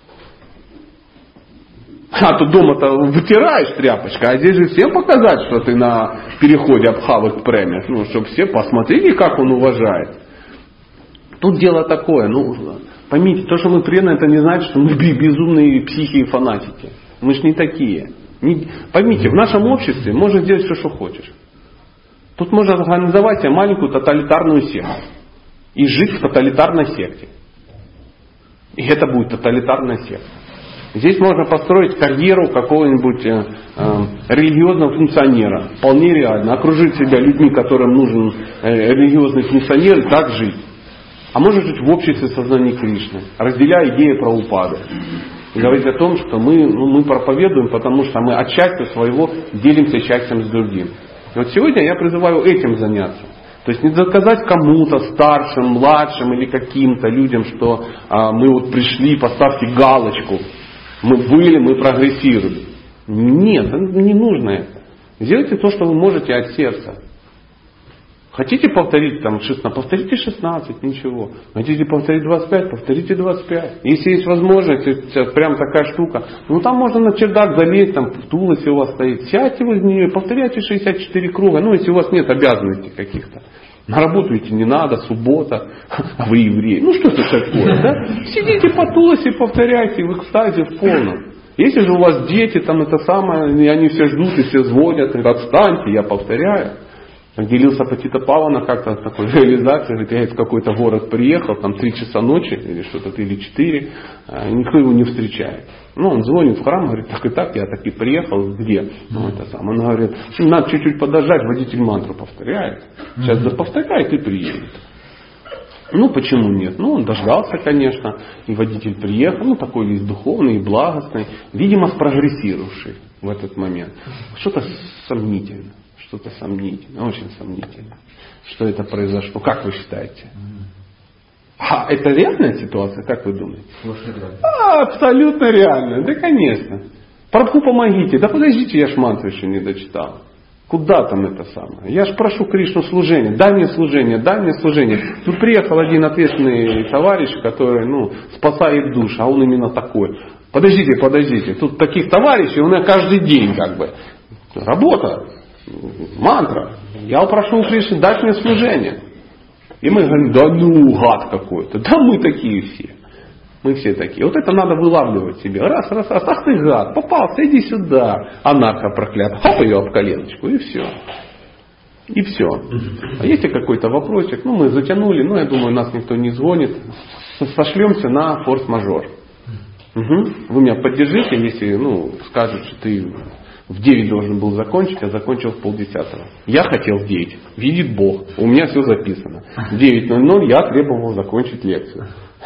А то дома-то вытираешь тряпочкой, а здесь же всем показать, что ты на переходе Абхавы к Преме. Ну, чтобы все посмотрели, как он уважает. Тут дело такое, ну, поймите, то, что мы преданные, это не значит, что мы безумные психи и фанатики. Мы же не такие. Не, поймите, в нашем обществе можно сделать все, что хочешь. Тут можно организовать себе маленькую тоталитарную секту. И жить в тоталитарной секте. И это будет тоталитарная секта. Здесь можно построить карьеру какого-нибудь э, э, религиозного функционера. Вполне реально. Окружить себя людьми, которым нужен э, религиозный функционер, и так жить. А может жить в обществе сознания Кришны, разделяя идеи Прабхупады. И говорить о том, что мы, ну, мы проповедуем, потому что мы от счастья своего делимся счастьем с другим. И вот сегодня я призываю этим заняться. То есть не доказать кому-то, старшим, младшим или каким-то людям, что а, мы вот пришли, поставьте галочку. Мы были, мы прогрессируем. Нет, не нужно это. Сделайте то, что вы можете от сердца. Хотите повторить там шестнадцать, повторите шестнадцать, ничего. Хотите повторить двадцать пять, повторите двадцать пять. Если есть возможность, сейчас прям такая штука, ну там можно на чердак залезть, там в тулосе у вас стоит, сядьте возле нее, повторяйте шестьдесят четыре круга, ну если у вас нет обязанностей каких-то. На работу идти не надо, суббота, а вы еврей. Ну что это такое, да? Сидите по тулосе, повторяйте, в экстазе в полном. Если же у вас дети, там это самое, и они все ждут и все звонят, говорят, отстаньте, я повторяю. Делился Патита Павана как-то в такой реализации, говорит, я в какой-то город приехал, там три часа ночи или что-то, или четыре, никто его не встречает. Ну, он звонит в храм, говорит, так и так, я таки приехал, где? Ну, это сам. Он говорит, надо чуть-чуть подождать, водитель мантру повторяет. Сейчас да повторяет и приедет. Ну, почему нет? Ну, он дождался, конечно, и водитель приехал, ну, такой весь духовный и благостный, видимо, спрогрессировавший в этот момент. Что-то сомнительно. Что-то сомнительно, очень сомнительно. Что это произошло? Как вы считаете? А это реальная ситуация, как вы думаете? А, абсолютно реально. Да, конечно. Прабху, помогите. Да подождите, я ж мантру еще не дочитал. Куда там это самое? Я ж прошу Кришну служение. Дай мне служение, дай мне служение. Тут приехал один ответственный товарищ, который, ну, спасает душ, а он именно такой. Подождите, подождите. Тут таких товарищей у меня каждый день как бы. Работа. Мантра. Я упрошу у Кришны, дать мне служение. И мы говорим, да ну, гад какой-то. Да мы такие все. Мы все такие. Вот это надо вылавливать себе. Раз, раз, раз. Ах ты гад, попался, иди сюда. Анарха проклятая. Хоп ее об коленочку. И все. И все. А если какой-то вопросик, ну мы затянули, ну я думаю, нас никто не звонит. Сошлемся на форс-мажор. Угу. Вы меня поддержите, если, ну, скажут, что ты В девять должен был закончить, а закончил в полдесятого. Я хотел в девять. Видит Бог. У меня все записано. В девять ноль ноль я требовал закончить лекцию.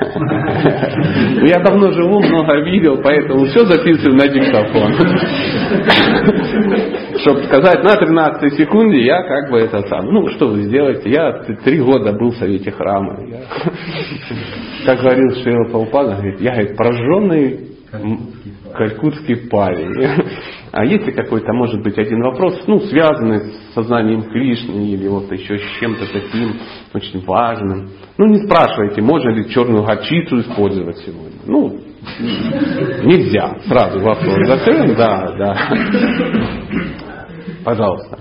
Я давно живу, много видел, поэтому все записываю на диктофон. Чтобы сказать, на тринадцатой секунде я как бы это сам. Ну, что вы сделаете? Я три года был в Совете Храма. Я, как говорил Шрила Прабхупада, говорит, я говорит, прожженный калькутский парень. А есть ли какой-то, может быть, один вопрос, ну, связанный с сознанием Кришны или вот еще с чем-то таким очень важным? Ну, не спрашивайте, можно ли черную горчицу использовать сегодня. Ну, нельзя. Сразу вопрос закрыт. Да, да. Пожалуйста.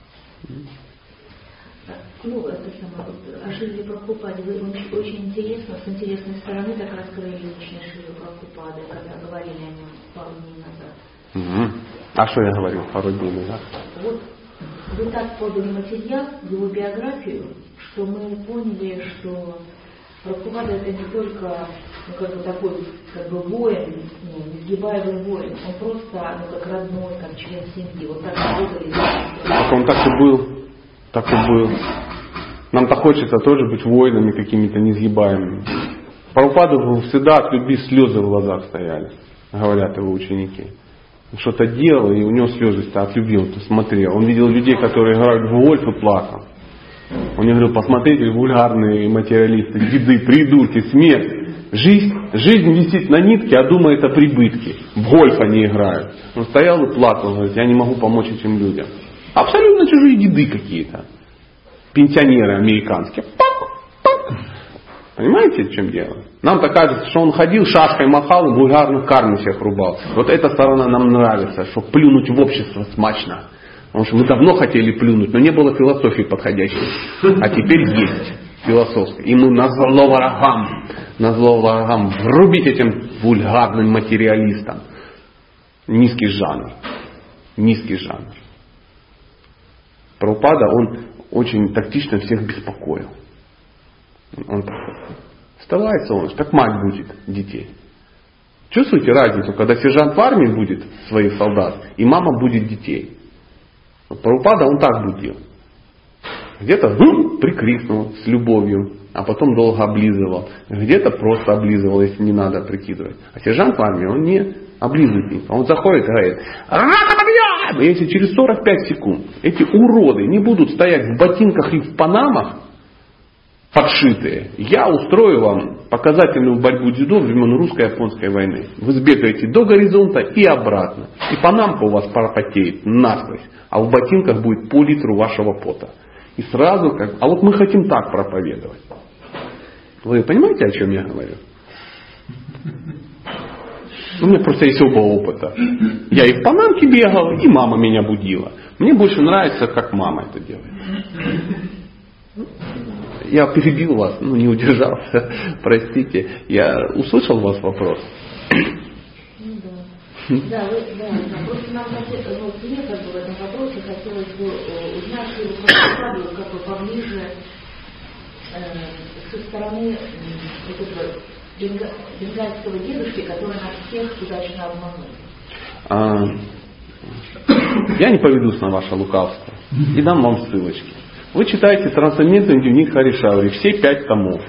Ну, это самое, о Шриле Прабхупаде вы очень интересно, с интересной стороны так раскрыли личность Шрилы Прабхупады, когда говорили о нем пару дней назад. Угу. А что я говорил пару дней назад? Вот вы так подали материал, его биографию, что мы поняли, что Прабхупада это не только ну, как бы такой как бы воин, ну, несгибаемый воин, он просто ну, как родной, как член семьи. Вот так подали. Так он так и был. Так и был. Нам-то хочется тоже быть воинами какими-то несгибаемыми. Прабхупаду всегда от любви слезы в глазах стояли, говорят его ученики. Он что-то делал, и у него слезы от любви. Он смотрел. Он видел людей, которые играют в гольф и плакал. Он не говорил, посмотрите, вульгарные материалисты, деды, придурки, смерть. Жизнь, жизнь висит на нитке, а думает о прибытке. В гольф они играют. Он стоял и плакал, говорит, я не могу помочь этим людям. Абсолютно чужие деды какие-то. Пенсионеры американские. Пак, пак. Понимаете, в чем дело? Нам-то кажется, что он ходил, шашкой махал и вульгарных карм всех рубал. Вот эта сторона нам нравится, что плюнуть в общество смачно. Потому что мы давно хотели плюнуть, но не было философии подходящей. А теперь есть философская. И мы на зло врагам, на зло врагам врубить этим вульгарным материалистам. Низкий жанр. Низкий жанр. Прабхупада, он очень тактично всех беспокоил. Он вставай, солнышко, как мать будет детей. Чувствуете разницу, когда сержант в армии будет своих солдат, и мама будет детей. Вот Прабхупада, он так будил. Где-то хм, прикрикнул с любовью, а потом долго облизывал. Где-то просто облизывал, если не надо прикидывать. А сержант в армии, он не облизывает. Он заходит и говорит, и если через сорок пять секунд эти уроды не будут стоять в ботинках и в панамах, подшитые, я устрою вам показательную борьбу дзюдо времен русско-японской войны. Вы сбегаете до горизонта и обратно. И панамка у вас пропотеет насквозь, а в ботинках будет по литру вашего пота. И сразу как... А вот мы хотим так проповедовать. Вы понимаете, о чем я говорю? У меня просто есть оба опыта. Я и в панамке бегал, и мама меня будила. Мне больше нравится, как мама это делает. Я перебил вас, ну не удержался, простите. Я услышал ваш вопрос? Ну да. Да, вы, да, да. Просто нам хотелось, вот мне как бы в этом вопросе хотелось бы узнать, что вы как бы поближе э, со стороны э, вот этого бенга, бенгальского дедушки, который нас всех удачно обманул. А, я не поведусь на ваше лукавство и дам вам ссылочки. Вы читаете «Трансцендентный дневник Хари Шаури», все пять томов.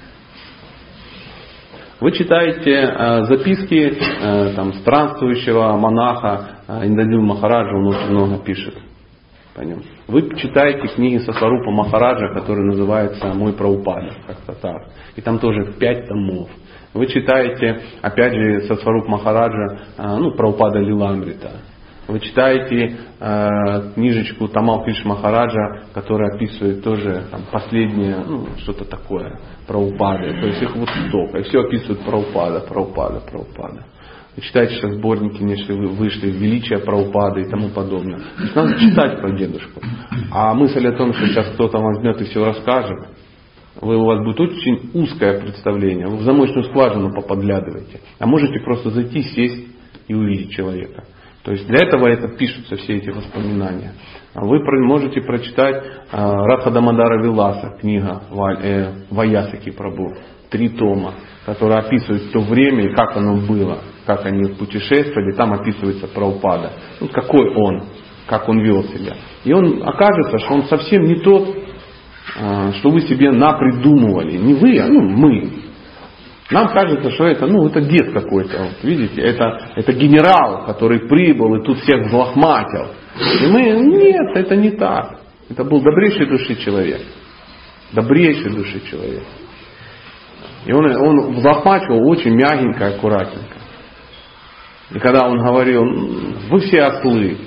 Вы читаете э, записки э, там, странствующего монаха э, Индадил Махараджа, он очень много пишет по нем. Вы читаете книги Сасварупа Махараджа, который называется «Мой Прабхупада», как-то так. И там тоже пять томов. Вы читаете, опять же, Сасваруп Махараджа, э, ну, Прабхупада Лиламрита. Вы читаете э, книжечку Тамал Криш Махараджа, которая описывает тоже там, последнее, ну, что-то такое, Прабхупады. То есть их вот столько. И все описывают Прабхупада, Прабхупада, Прабхупада. Вы читаете сейчас сборники, если вы вышли «Величие Прабхупады» и тому подобное. То есть надо читать про дедушку. А мысль о том, что сейчас кто-то возьмет и все расскажет, вы, у вас будет очень узкое представление. Вы в замочную скважину поподглядываете. А можете просто зайти, сесть и увидеть человека. То есть для этого это пишутся все эти воспоминания. Вы можете прочитать Радха Дамодара Виласа, книга Ваясаки Прабху, три тома, которые описывают то время и как оно было, как они путешествовали, там описывается Прабхупада. Ну, какой он, как он вел себя. И он окажется, что он совсем не тот, что вы себе напридумывали. Не вы, а ну, мы. Нам кажется, что это, ну, это дед какой-то. Вот, видите, это, это генерал, который прибыл и тут всех взлохматил. И мы, нет, это не так. Это был добрейшей души человек. Добрейшей души человек. И он, он взлохмачивал очень мягенько, аккуратненько. И когда он говорил, вы все ослы.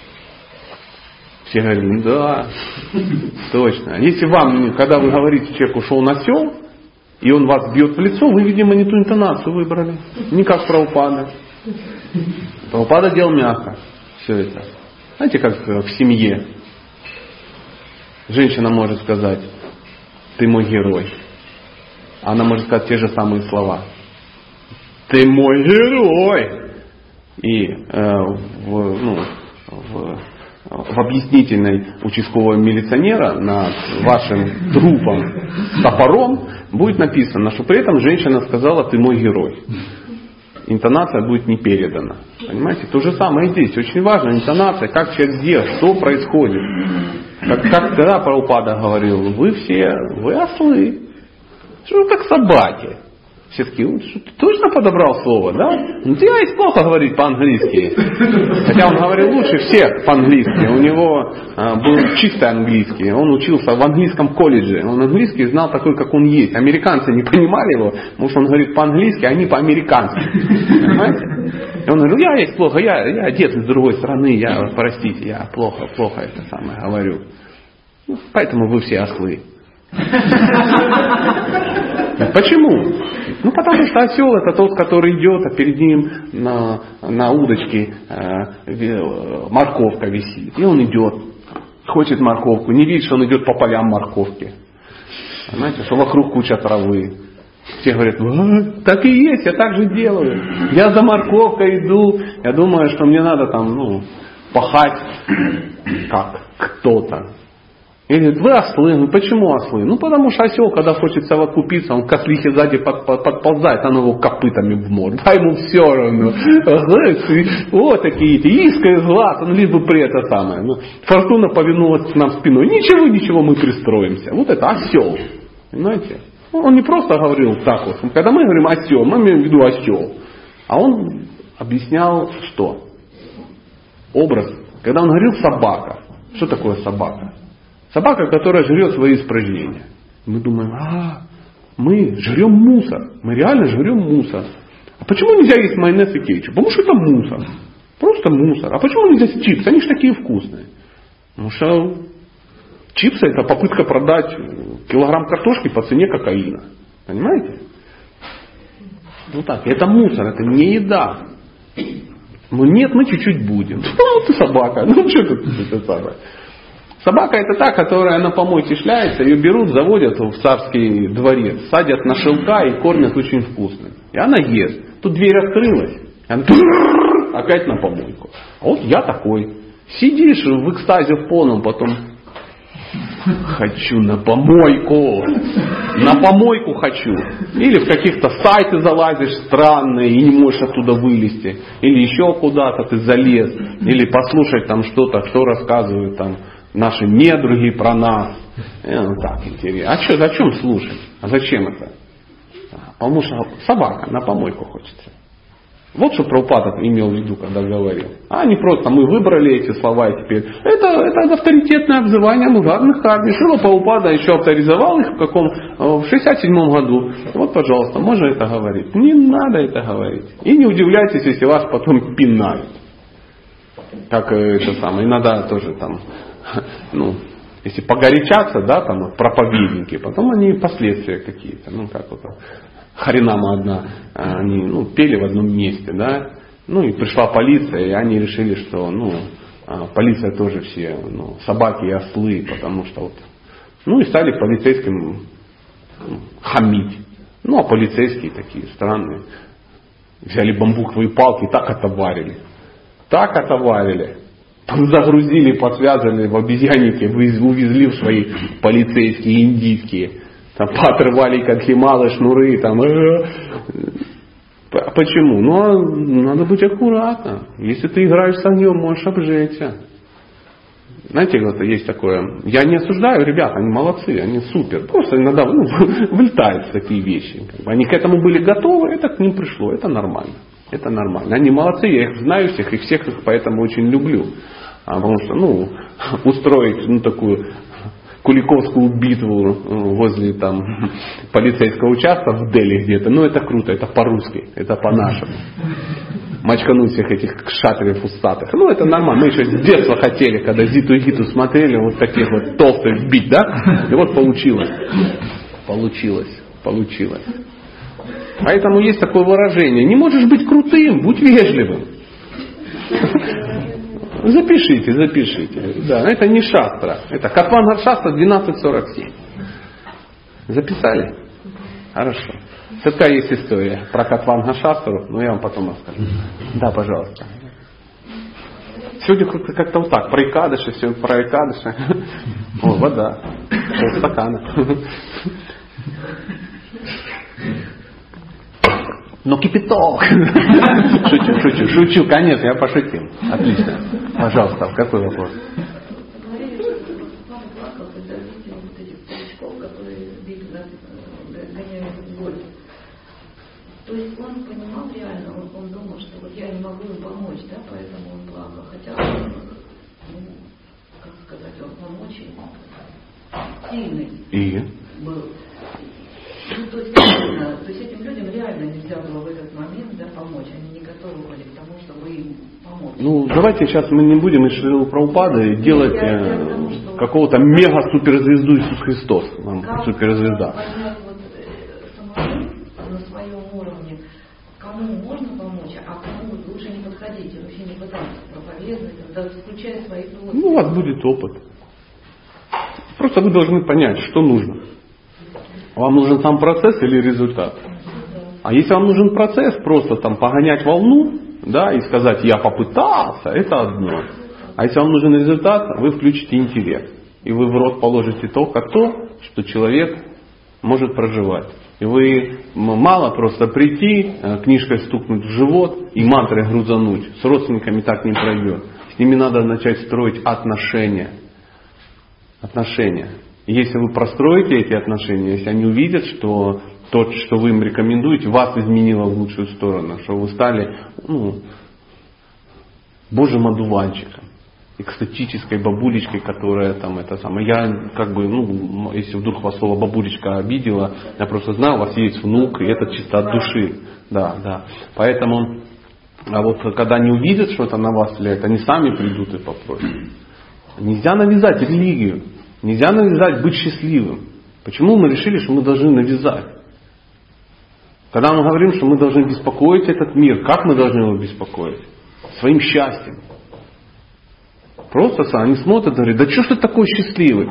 Все говорили, да, точно. Если вам, когда вы говорите человеку, что он осел, и он вас бьет в лицо, вы, видимо, не ту интонацию выбрали. Не как Прабхупада. Прабхупада делал мягко все это. Знаете, как в семье. Женщина может сказать, ты мой герой. Она может сказать те же самые слова. Ты мой герой. И э, в, ну, в, в объяснительной участкового милиционера над вашим трупом с топором будет написано, что при этом женщина сказала, ты мой герой. Интонация будет не передана. Понимаете? То же самое здесь. Очень важна интонация, как человек сделал, что происходит. Как, как тогда Прабхупада говорил, вы все, вы ослы. Что как собаки. Все такие, что ты точно подобрал слово, да? Ну, тебе есть плохо говорить по-английски. Хотя он говорил лучше всех по-английски. У него а, был чистый английский. Он учился в английском колледже. Он английский знал такой, как он есть. Американцы не понимали его, потому что он говорит по-английски, а они по-американски. Понимаете? И он говорил, я есть плохо, я, я одет из другой страны, я, простите, я плохо, плохо это самое говорю. Ну, поэтому вы все ослы. Почему? Ну, потому что осел это тот, который идет, а перед ним на, на удочке э, морковка висит. И он идет, хочет морковку, не видит, что он идет по полям морковки. Знаете, что вокруг куча травы. Все говорят, а, так и есть, я так же делаю. Я за морковкой иду, я думаю, что мне надо там, ну, пахать как кто-то. И говорит, вы ослы. Ну почему ослы? Ну потому что осел, когда хочет совокупиться, он к ослихе сзади под, под, подползает, она его копытами в морду. А ему все равно. Вот такие эти иска и злат, он лишь бы при это самое. Ну, фортуна повинулась нам спиной. Ничего, ничего, мы пристроимся. Вот это осел. Понимаете? Он не просто говорил так вот. Когда мы говорим осел, мы имеем в виду осел. А он объяснял что? Образ. Когда он говорил собака. Что такое собака? Собака, которая жрет свои испражнения. Мы думаем, а, мы жрем мусор. Мы реально жрем мусор. А почему нельзя есть майонез и кетчуп? Потому что это мусор. Просто мусор. А почему нельзя есть чипсы? Они же такие вкусные. Потому что чипсы это попытка продать килограмм картошки по цене кокаина. Понимаете? Ну так, это мусор, это не еда. Ну нет, мы чуть-чуть будем. Ну ты собака, ну что тут это самое. Собака это та, которая на помойке шляется, ее берут, заводят в царский дворец, садят на шелка и кормят очень вкусно. И она ест. Тут дверь открылась, и она опять на помойку. А вот я такой. Сидишь в экстазе в полном, потом хочу на помойку. На помойку хочу. Или в каких-то сайты залазишь странные и не можешь оттуда вылезти. Или еще куда-то ты залез. Или послушать там что-то, кто рассказывает там наши недруги про нас. Э, ну так, интересно. А что, зачем слушать? А зачем это? Потому что собака на помойку хочется. Вот что Прабхупада имел в виду, когда говорил. А не просто мы выбрали эти слова и теперь. Это, это авторитетное обзывание мудрых карми. Шрила Прабхупада еще авторизовал их в каком? В шестьдесят седьмом году. Вот, пожалуйста, можно это говорить. Не надо это говорить. И не удивляйтесь, если вас потом пинают. Как это самое. Иногда тоже там, ну, если погорячаться, да, там, проповедники, потом они последствия какие-то, ну, как вот, Харинама одна, они, ну, пели в одном месте, да, ну, и пришла полиция, и они решили, что, ну, полиция тоже все, ну, собаки и ослы, потому что вот, ну, и стали полицейским хамить. Ну, а полицейские такие странные, взяли бамбуковые палки и так отоварили. так отоварили, загрузили, подсвязали в обезьянники, увезли в свои полицейские индийские. Там поотрывали как малы шнуры. Там. Почему? Ну, надо быть аккуратным. Если ты играешь с огнем, можешь обжечься. Знаете, вот есть такое. Я не осуждаю ребят, они молодцы, они супер. Просто иногда ну, вылетают такие вещи. Они к этому были готовы, это к ним пришло. Это нормально. Это нормально. Они молодцы, я их знаю всех, и всех их поэтому очень люблю. А потому что, ну, устроить ну, такую куликовскую битву возле там полицейского участка в Дели где-то, ну это круто, это по-русски, это по-нашему. Мочкануть всех этих шатров устатых. Ну это нормально. Мы еще с детства хотели, когда Зиту и Гиту смотрели, вот таких вот толстых бить, да? И вот получилось. Получилось. Получилось. Поэтому есть такое выражение. Не можешь быть крутым, будь вежливым. Запишите, запишите. Да, это не шастра. Это Катванга шастра двенадцать сорок семь. Записали? Хорошо. Такая есть история про Катванга шастру, но я вам потом расскажу. Да, пожалуйста. Сегодня как-то вот так, про Икадыши, все про Икадыши. О, вода. Пол стакана. Но кипяток. Шучу, шучу, шучу, конечно, я пошутил. Отлично. Пожалуйста, какой вопрос? То есть он понимал реально, он, он думал, что вот я не могу ему помочь, да, поэтому он плакал. Хотя он, ну, как сказать, он, он очень сильный И? был. Ну, то есть, реально, то есть этим людям реально нельзя было в этот момент да, помочь. Они не готовы были к тому, чтобы им помочь. Ну, давайте сейчас мы не будем из Шрилы Прабхупады делать я, я тому, что какого-то мега-суперзвезду Иисус Христос. Нам суперзвезда. Кому можно помочь, а кому лучше не подходить, вообще не пытаться проповедовать, даже включая свои плоти. Ну, у вас будет опыт. Просто вы должны понять, что нужно. Вам нужен сам процесс или результат? А если вам нужен процесс, просто там погонять волну, да, и сказать, я попытался, это одно. А если вам нужен результат, вы включите интеллект. И вы в рот положите только то, что человек может проживать. И вы мало просто прийти, книжкой стукнуть в живот и мантрой грузануть. С родственниками так не пройдет. С ними надо начать строить отношения. Отношения. И если вы простроите эти отношения, если они увидят, что то, что вы им рекомендуете, вас изменило в лучшую сторону, что вы стали ну, Божьим одуванчиком. Экстатической бабулечкой, которая там это самое. Я как бы, ну, если вдруг вас слово бабулечка обидела, я просто знаю, у вас есть внук, и это чисто от души. Да, да. Поэтому, а вот когда они увидят, что это на вас влияет, они сами придут и попросят. Нельзя навязать религию. Нельзя навязать быть счастливым. Почему мы решили, что мы должны навязать? Когда мы говорим, что мы должны беспокоить этот мир, как мы должны его беспокоить? Своим счастьем. Просто они смотрят и говорят, да что ж ты такой счастливый?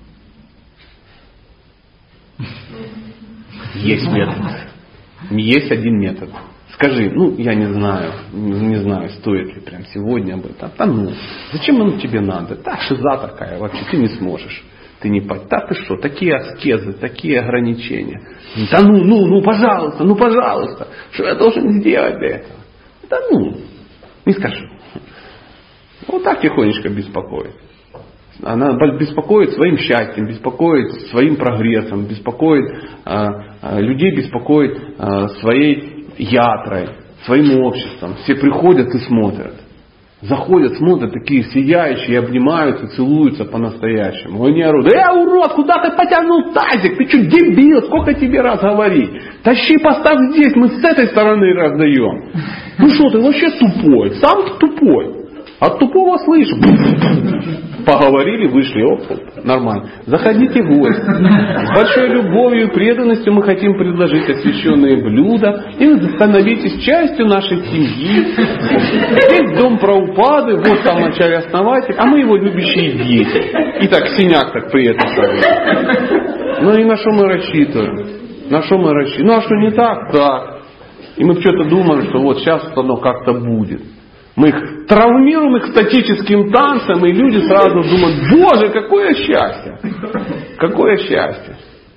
Есть метод. Есть один метод. Скажи, ну я не знаю, не знаю, стоит ли прям сегодня об этом. Да ну, зачем оно тебе надо? Да шиза такая, вообще ты не сможешь. Ты не пойдешь. Да ты что, такие аскезы, такие ограничения. Да ну, ну, ну пожалуйста, ну пожалуйста. Что я должен сделать для этого? Да ну, не скажу. Вот так тихонечко беспокоит. Она беспокоит своим счастьем, беспокоит своим прогрессом, беспокоит а, людей, беспокоит а, своей ятрой, своим обществом. Все приходят и смотрят. Заходят, смотрят, такие сияющие, обнимаются, целуются по-настоящему. Они орут, э, урод, куда ты потянул тазик? Ты что, дебил? Сколько тебе раз говорить? Тащи, поставь здесь, мы с этой стороны раздаем. Ну что, ты вообще тупой? Сам ты тупой. От тупого слышу. Поговорили, вышли, оп, оп, нормально. Заходите в гости. С большой любовью и преданностью мы хотим предложить освященные блюда. И вы становитесь частью нашей семьи. Здесь дом Прабхупады, вот там вначале-основатель, а мы его любящие дети. И так синяк так при этом ставим. Ну и на что мы рассчитываем? На что мы рассчитываем? Ну а что не так? Так. И мы что-то думаем, что вот сейчас оно как-то будет. Мы их травмируем экстатическим танцем, и люди сразу думают: Боже, какое счастье! Какое счастье!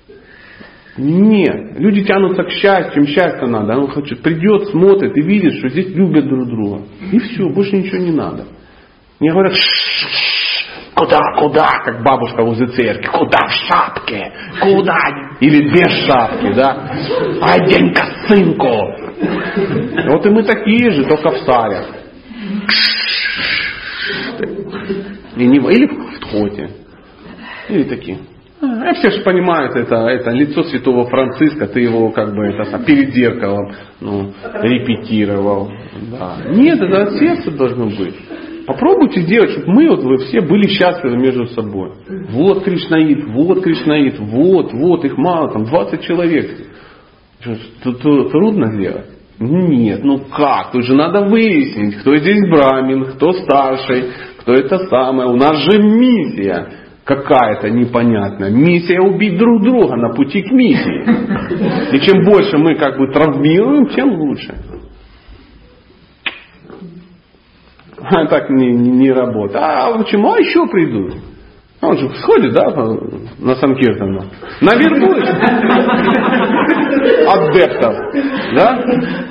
Нет, люди тянутся к счастью, им счастье надо. Он хочет, придет, смотрит и видит, что здесь любят друг друга. И все, больше ничего не надо. Мне говорят: куда, куда, как бабушка возле церкви, куда в шапке, куда, или без шапки, да, одень косынку. Вот и мы такие же, только в сарях. И не, или в тхоте, или такие. А все же понимают, это, это лицо святого Франциска, ты его как бы это, перед зеркалом ну, репетировал. Да. Нет, это от сердца должно быть. Попробуйте сделать, чтобы мы вот вы все были счастливы между собой. Вот Кришнаит, вот Кришнаит, вот, вот, их мало, там двадцать человек. Что, трудно сделать? Нет, ну как? Тут же надо выяснить, кто здесь брамин, кто старший, кто это самое. У нас же миссия какая-то непонятная. Миссия убить друг друга на пути к миссии. И чем больше мы как бы травмируем, тем лучше. А так не, не, не работает. А почему? А еще придут. Он же сходит, да, на Санкиртану. Навербует адептов. Да?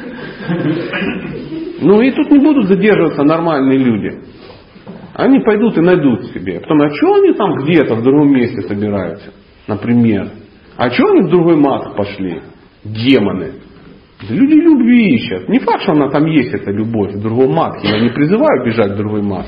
Ну и тут не будут задерживаться нормальные люди. Они пойдут и найдут себе. Потом, а что они там где-то в другом месте собираются? Например. А что они в другой мат пошли? Демоны. Люди любви ищут. Не факт, что она там есть, эта любовь в другом матке. Я не призываю бежать в другой мат.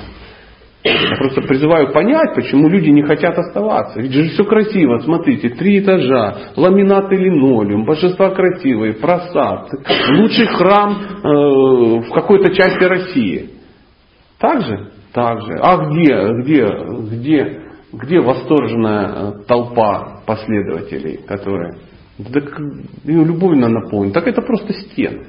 Я просто призываю понять, почему люди не хотят оставаться. Ведь же все красиво. Смотрите, три этажа, ламинаты линолеум, божества красивые, просад. Лучший храм э, в какой-то части России. Так же? Так же. А где, где, где, где восторженная толпа последователей, которые... Так ее любовью наполнена. Так это просто стены.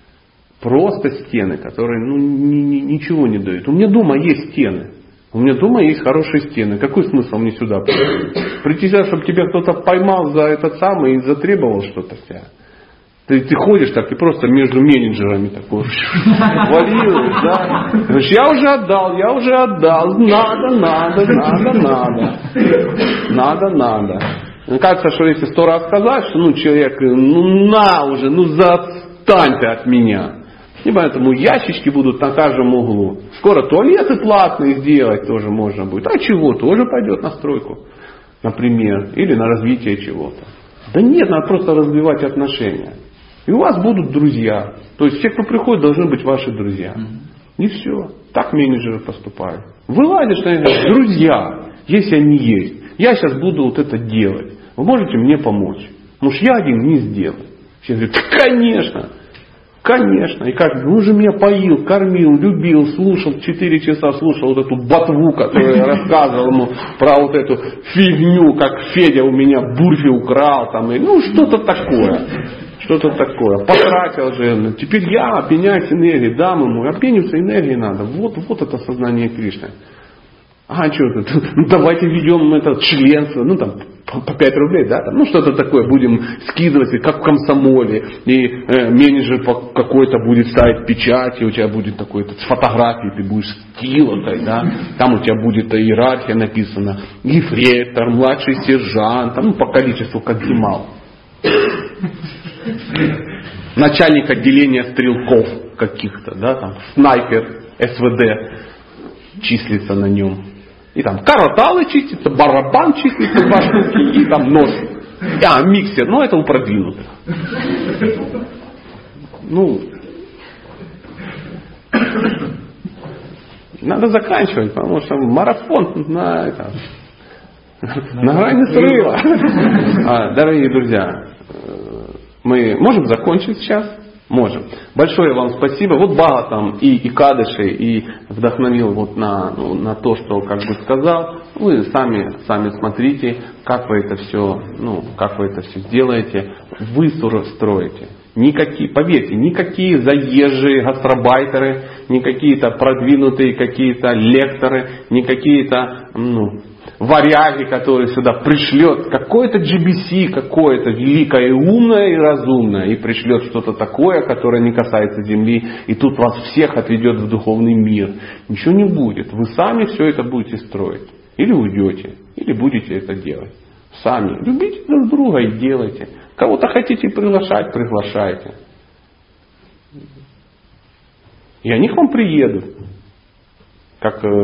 Просто стены, которые ну, ни, ни, ничего не дают. У меня дома есть стены. У меня дома есть хорошие стены. Какой смысл мне сюда прийти? Прийти сюда, чтобы тебя кто-то поймал за этот самый и затребовал что-то с тебя. Ты, ты ходишь так и просто между менеджерами такой валируешь, да? Говоришь, я уже отдал, я уже отдал. Надо, надо, надо, надо. Надо, надо. Кажется, что если сто раз сказать, что ну человек, ну на уже, ну заотстань ты от меня. И поэтому ящички будут на каждом углу. Скоро туалеты платные сделать тоже можно будет. А чего? Тоже пойдет на стройку, например. Или на развитие чего-то. Да нет, надо просто развивать отношения. И у вас будут друзья. То есть все, кто приходит, должны быть ваши друзья. И все. Так менеджеры поступают. Вылазишь, наверное, друзья, если они есть. Я сейчас буду вот это делать. Вы можете мне помочь? Потому что я один не сделаю. Все говорят, конечно, конечно. И как, ну же меня поил, кормил, любил, слушал, четыре часа слушал вот эту ботву, которую я рассказывал ему про вот эту фигню, как Федя у меня бурфи украл, там, и, ну что-то такое. Что-то такое. Потратил же. Теперь я опьяняюсь энергией, дам ему. Опьяниться энергией надо. Вот, вот это сознание Кришны. А что это? Ну, давайте введем это членство. Ну там по пять рублей, да? Там, ну что-то такое будем скидывать, как в комсомоле. И э, менеджер какой-то будет ставить печать, и у тебя будет такой с фотографией, ты будешь скилотой, да? Там у тебя будет иерархия написана. Ефрейтор, младший сержант, там, ну по количеству как Гимал. Начальник отделения стрелков каких-то, да, там, снайпер, СВД числится на нем. И там караталы чистятся, барабан числится, два штуки, и там нож. А, миксер, ну это у продвинутых. Ну, надо заканчивать, потому что марафон на, это, на грани срыва. А, дорогие друзья, мы можем закончить сейчас? Можем. Большое вам спасибо. Вот Бхагаватам и, и Кадыши и вдохновил вот на, ну, на то, что как бы сказал. Вы сами, сами смотрите, как вы это все, ну, как вы это все сделаете. Вы строите. Никакие, поверьте, никакие заезжие гастробайтеры, не какие-то продвинутые какие-то лекторы, не какие-то ну, варяги, который сюда пришлет какое-то джи би си, какое-то великое и умное и разумное, и пришлет что-то такое, которое не касается Земли, и тут вас всех отведет в духовный мир. Ничего не будет. Вы сами все это будете строить. Или уйдете, или будете это делать. Сами. Любите друг друга и делайте. Кого-то хотите приглашать, приглашайте. И они к вам приедут. Как, как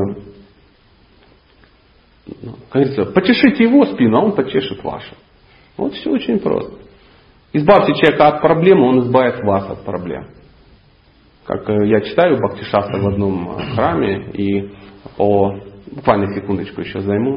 говорится, почешите его спину, а он почешет вашу. Вот все очень просто. Избавьте человека от проблемы, он избавит вас от проблем. Как я читаю Бхакти-шастра в одном храме, и по, буквально секундочку еще займу,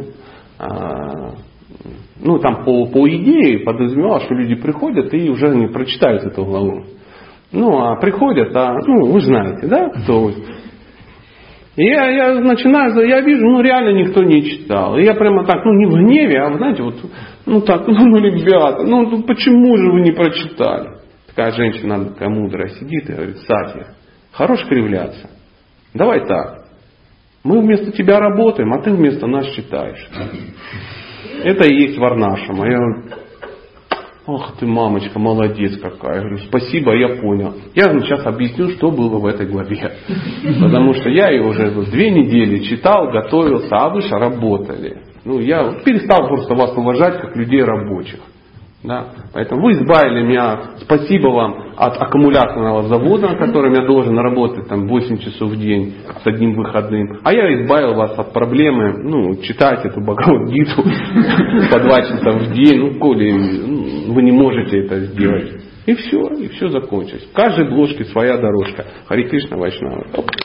ну там по, по идее подразумевалось, что люди приходят и уже не прочитают эту главу. Ну, а приходят, а, ну, вы знаете, да, кто вы. И я, я начинаю, я вижу, ну, реально никто не читал. И я прямо так, ну, не в гневе, а, знаете, вот, ну, так, ну, ну ребята, ну, ну, почему же вы не прочитали? Такая женщина, такая мудрая, сидит и говорит: Сатья, хорош кривляться. Давай так, мы вместо тебя работаем, а ты вместо нас читаешь. Это и есть Варнашрама. Я говорю: ох ты, мамочка, молодец какая. Я говорю: спасибо, я понял. Я вам сейчас объясню, что было в этой главе. Потому что я ее уже две недели читал, готовился, а вы же работали. Ну, я перестал просто вас уважать как людей рабочих. Да? Поэтому вы избавили меня, спасибо вам, от аккумуляторного завода, на котором я должен работать там восемь часов в день с одним выходным. А я избавил вас от проблемы, ну, читать эту Бхагавад-гиту по два часа в день, ну, коли вы не можете это сделать. И все, и все закончилось. В каждой бложке своя дорожка. Харе Кришна, Вайшнава.